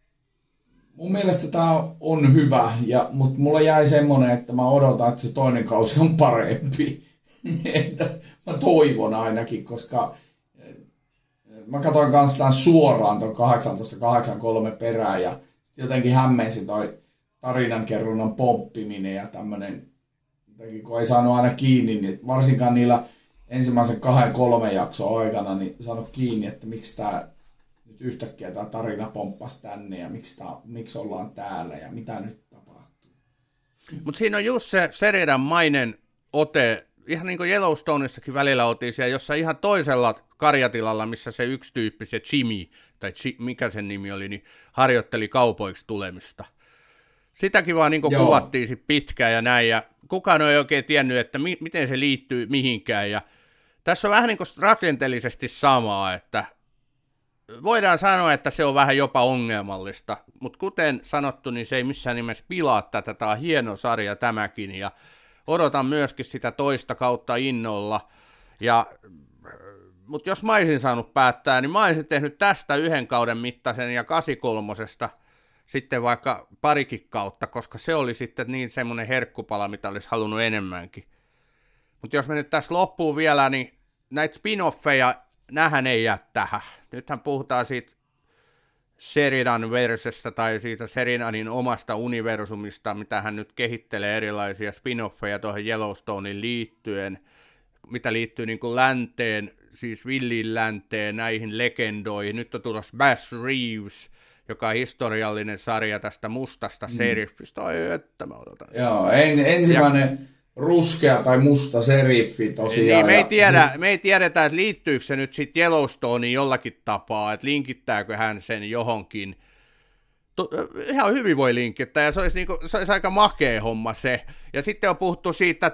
mun mielestä tämä on hyvä, ja, mutta mulla jäi semmoinen, että mä odotan, että se toinen kausi on parempi. Että mä toivon ainakin, koska mä katsoin kanssa tämän suoraan tuon kahdeksantoista kahdeksankymmentäkolme perään ja sitten jotenkin hämmensi toi tarinankerronnan pomppiminen ja tämmönen, kun ei saanut aina kiinni, niin varsinkaan niillä ensimmäisen kahden kolme jakson aikana niin saanut kiinni, että miksi tää nyt yhtäkkiä tää tarina pomppasi tänne ja miksi, tää, miksi ollaan täällä ja mitä nyt tapahtuu. Mutta siinä on just se Sheridan mainen ote, ihan niin kuin Yellowstoneissakin välillä oltiin siellä jossain ihan toisella karjatilalla, missä se yksi tyyppi, se Jimmy, tai mikä sen nimi oli, niin harjoitteli kaupoiksi tulemista. Sitäkin vaan niin kuin kuvattiin sit pitkään ja näin, ja kukaan ei oikein tiennyt, että mi- miten se liittyy mihinkään. Ja tässä on vähän niin kuin rakenteellisesti samaa, että voidaan sanoa, että se on vähän jopa ongelmallista, mutta kuten sanottu, niin se ei missään nimessä pilaa tätä. Tämä on hieno sarja tämäkin, ja odotan myöskin sitä toista kautta innolla. Ja, mutta jos mä olisin saanut päättää, niin mä olisin tehnyt tästä yhden kauden mittaisen ja kahdeksankymmentäkolmosesta sitten vaikka parikin kautta, koska se oli sitten niin semmoinen herkkupala, mitä olisi halunnut enemmänkin. Mutta jos me nyt tässä loppuu vielä, niin näitä spin-offeja, nämähän ei jää tähän. Nythän puhutaan siitä Sheridan versesta tai siitä Sheridanin omasta universumista, mitä hän nyt kehittelee erilaisia spin-offeja tuohon Yellowstoneen liittyen, mitä liittyy niin kuin länteen, siis villiin länteen, näihin legendoihin. Nyt on tulossa Bass Reeves, joka on historiallinen sarja tästä mustasta mm. seriffistä. Ai että mä odotan sitä. Joo, en, ensimmäinen ja ruskea tai musta seriffi tosiaan. Niin, me, ei ja tiedä, me ei tiedetä, että liittyykö se nyt sitten Yellowstoneen jollakin tapaa, että linkittääkö hän sen johonkin. To, ihan hyvin voi linkittää, ja se olisi, niinku, se olisi aika makea homma se. Ja sitten on puhuttu siitä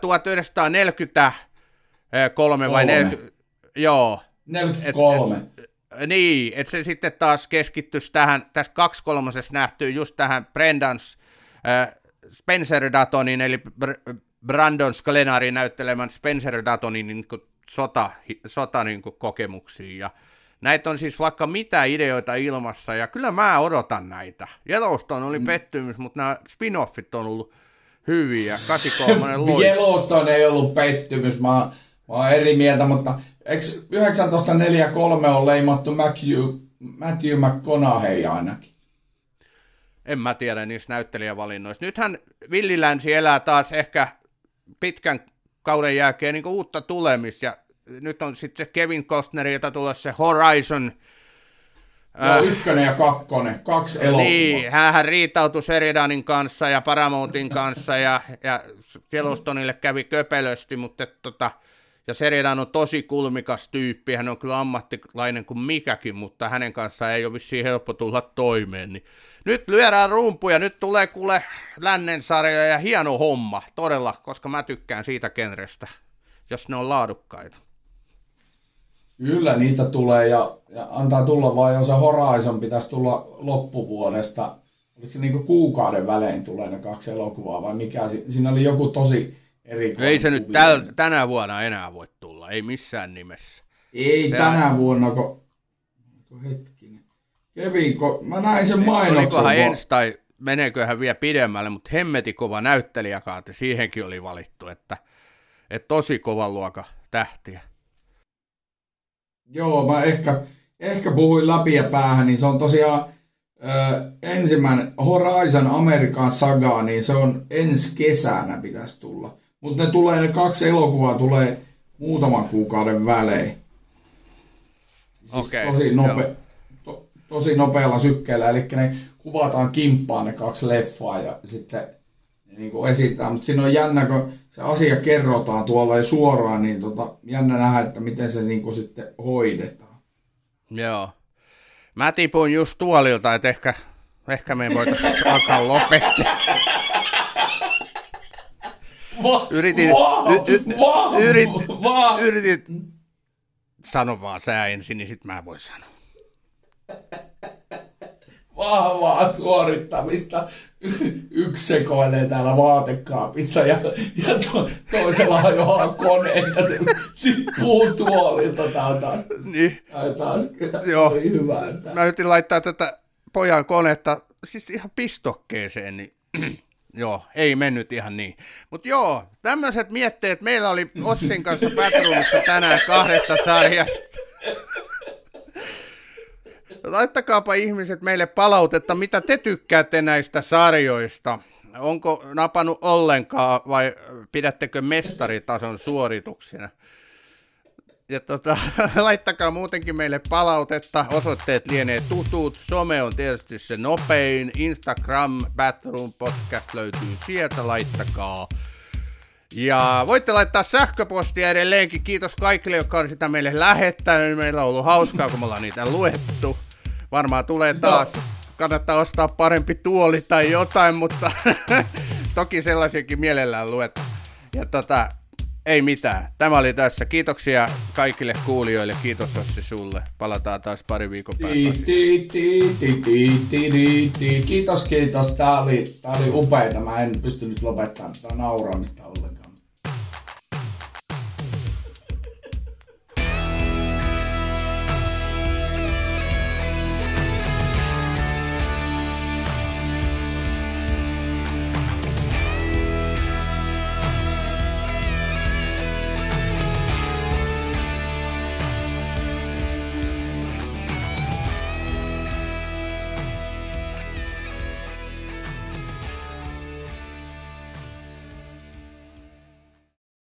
tuhatyhdeksänsataaneljäkymmentäkolme vai neljäkymmentä, joo. neljäkymmentäkolme. Et, et, niin, että se sitten taas keskittyisi tähän, tässä kaksikolmosessa nähtyy just tähän Brendans äh, Spencer Datonin, eli Br- Brandon Sklenarin näyttelemän Spencer Datonin niin kuin sota, sota niin kuin kokemuksia. Ja näitä on siis vaikka mitä ideoita ilmassa, ja kyllä mä odotan näitä. Yellowstone oli mm. pettymys, mutta nämä spin-offit on ollut hyviä. kahdeksankymmentäkolme lois. Yellowstone ei ollut pettymys, mä, mä oon eri mieltä, mutta eikö yhdeksäntoista neljäkymmentäkolme on leimattu Matthew, Matthew McConaughey ainakin? En mä tiedä niistä näyttelijävalinnoista. Nythän Villi Länsi elää taas ehkä pitkän kauden jälkeen niin kuin uutta tulemista, ja nyt on sitten se Kevin Costner, jota tulee se Horizon. Joo, äh, ykkönen ja kakkonen, kaksi elokuvaa. Niin, hänhän riitautui Sheridanin kanssa ja Paramountin kanssa, ja, ja Yellowstonelle kävi köpelösti, mutta tota, ja Sheridan on tosi kulmikas tyyppi, hän on kyllä ammattilainen kuin mikäkin, mutta hänen kanssaan ei ole vissiin helppo tulla toimeen, niin nyt lyödään rumpuja, nyt tulee kuule lännen sarja ja hieno homma, todella, koska mä tykkään siitä genrestä, jos ne on laadukkaita. Kyllä niitä tulee, ja, ja antaa tulla vaan, jos se Horizon pitäisi tulla loppuvuodesta. Oliko se niinku kuukauden välein tulee ne kaksi elokuvaa, vai mikä? Siinä oli joku tosi erikoinen. Ei se nyt täl, tänä vuonna enää voi tulla, ei missään nimessä. Ei se tänä vuonna, kun hetkinen. Kevinko, mä näin sen mainoksen. Olikohan ensi tai meneeköhän vielä pidemmälle, mutta hemmeti kova näyttelijäkaati, siihenkin oli valittu, että, että tosi kovan luokan tähtiä. Joo, mä ehkä, ehkä puhuin läpi ja päähän, niin se on tosiaan ö, ensimmäinen Horizon American Saga, niin se on ensi kesänä pitäisi tulla. mutta ne tulee, ne kaksi elokuvaa tulee muutaman kuukauden välein. Siis okay, tosi, nope, to, tosi nopealla sykkeellä, eli ne kuvataan kimppaan ne kaksi leffaa ja sitten niin kuin esitetään, mutta siinä on jännä, kun se asia kerrotaan tuolla ja suoraan, niin tota, jännä nähdä, että miten se niin kuin sitten hoidetaan. Joo. Mä tipuin just tuolilta, että ehkä, ehkä me voitaisiin alkaa lopettaa. Va- yritin, va- y- y- va- yrit, va- yritin, sano vaan sä ensin, niin sit mä voin sanoa. Vahvaa suorittamista. Yksi sekoilee täällä vaatekaapissa ja, ja to, toisella hajoaa koneita, se tippuu tuolilta. Tää on taas, Niin. tää on taas Joo. hyvä. Mä yritin laittaa tätä pojan konetta siis ihan pistokkeeseen, niin joo, ei mennyt ihan niin. Mutta joo, tämmöiset mietteet meillä oli Ossin kanssa Batroomissa tänään kahdesta sarjasta. Laittakaapa ihmiset meille palautetta, mitä te tykkäätte näistä sarjoista. Onko napannut ollenkaan vai pidättekö mestaritason suorituksina? Ja tota, laittakaa muutenkin meille palautetta, osoitteet lienee tutut, some on tietysti se nopein, Instagram, Batroom Podcast löytyy sieltä, laittakaa. Ja voitte laittaa sähköpostia edelleenkin, kiitos kaikille, jotka on sitä meille lähettänyt, meillä on ollut hauskaa, kun me ollaan niitä luettu. Varmaan tulee taas, kannattaa ostaa parempi tuoli tai jotain, mutta toki sellaisiakin mielellään luet. Ja tota, ei mitään. Tämä oli tässä. Kiitoksia kaikille kuulijoille. Kiitos Ossi sulle. Palataan taas pari viikon päästä. Kiitos, kiitos. Tämä oli, tämä oli upeita. Mä en pystynyt lopettamaan tätä nauraamista ollenkaan.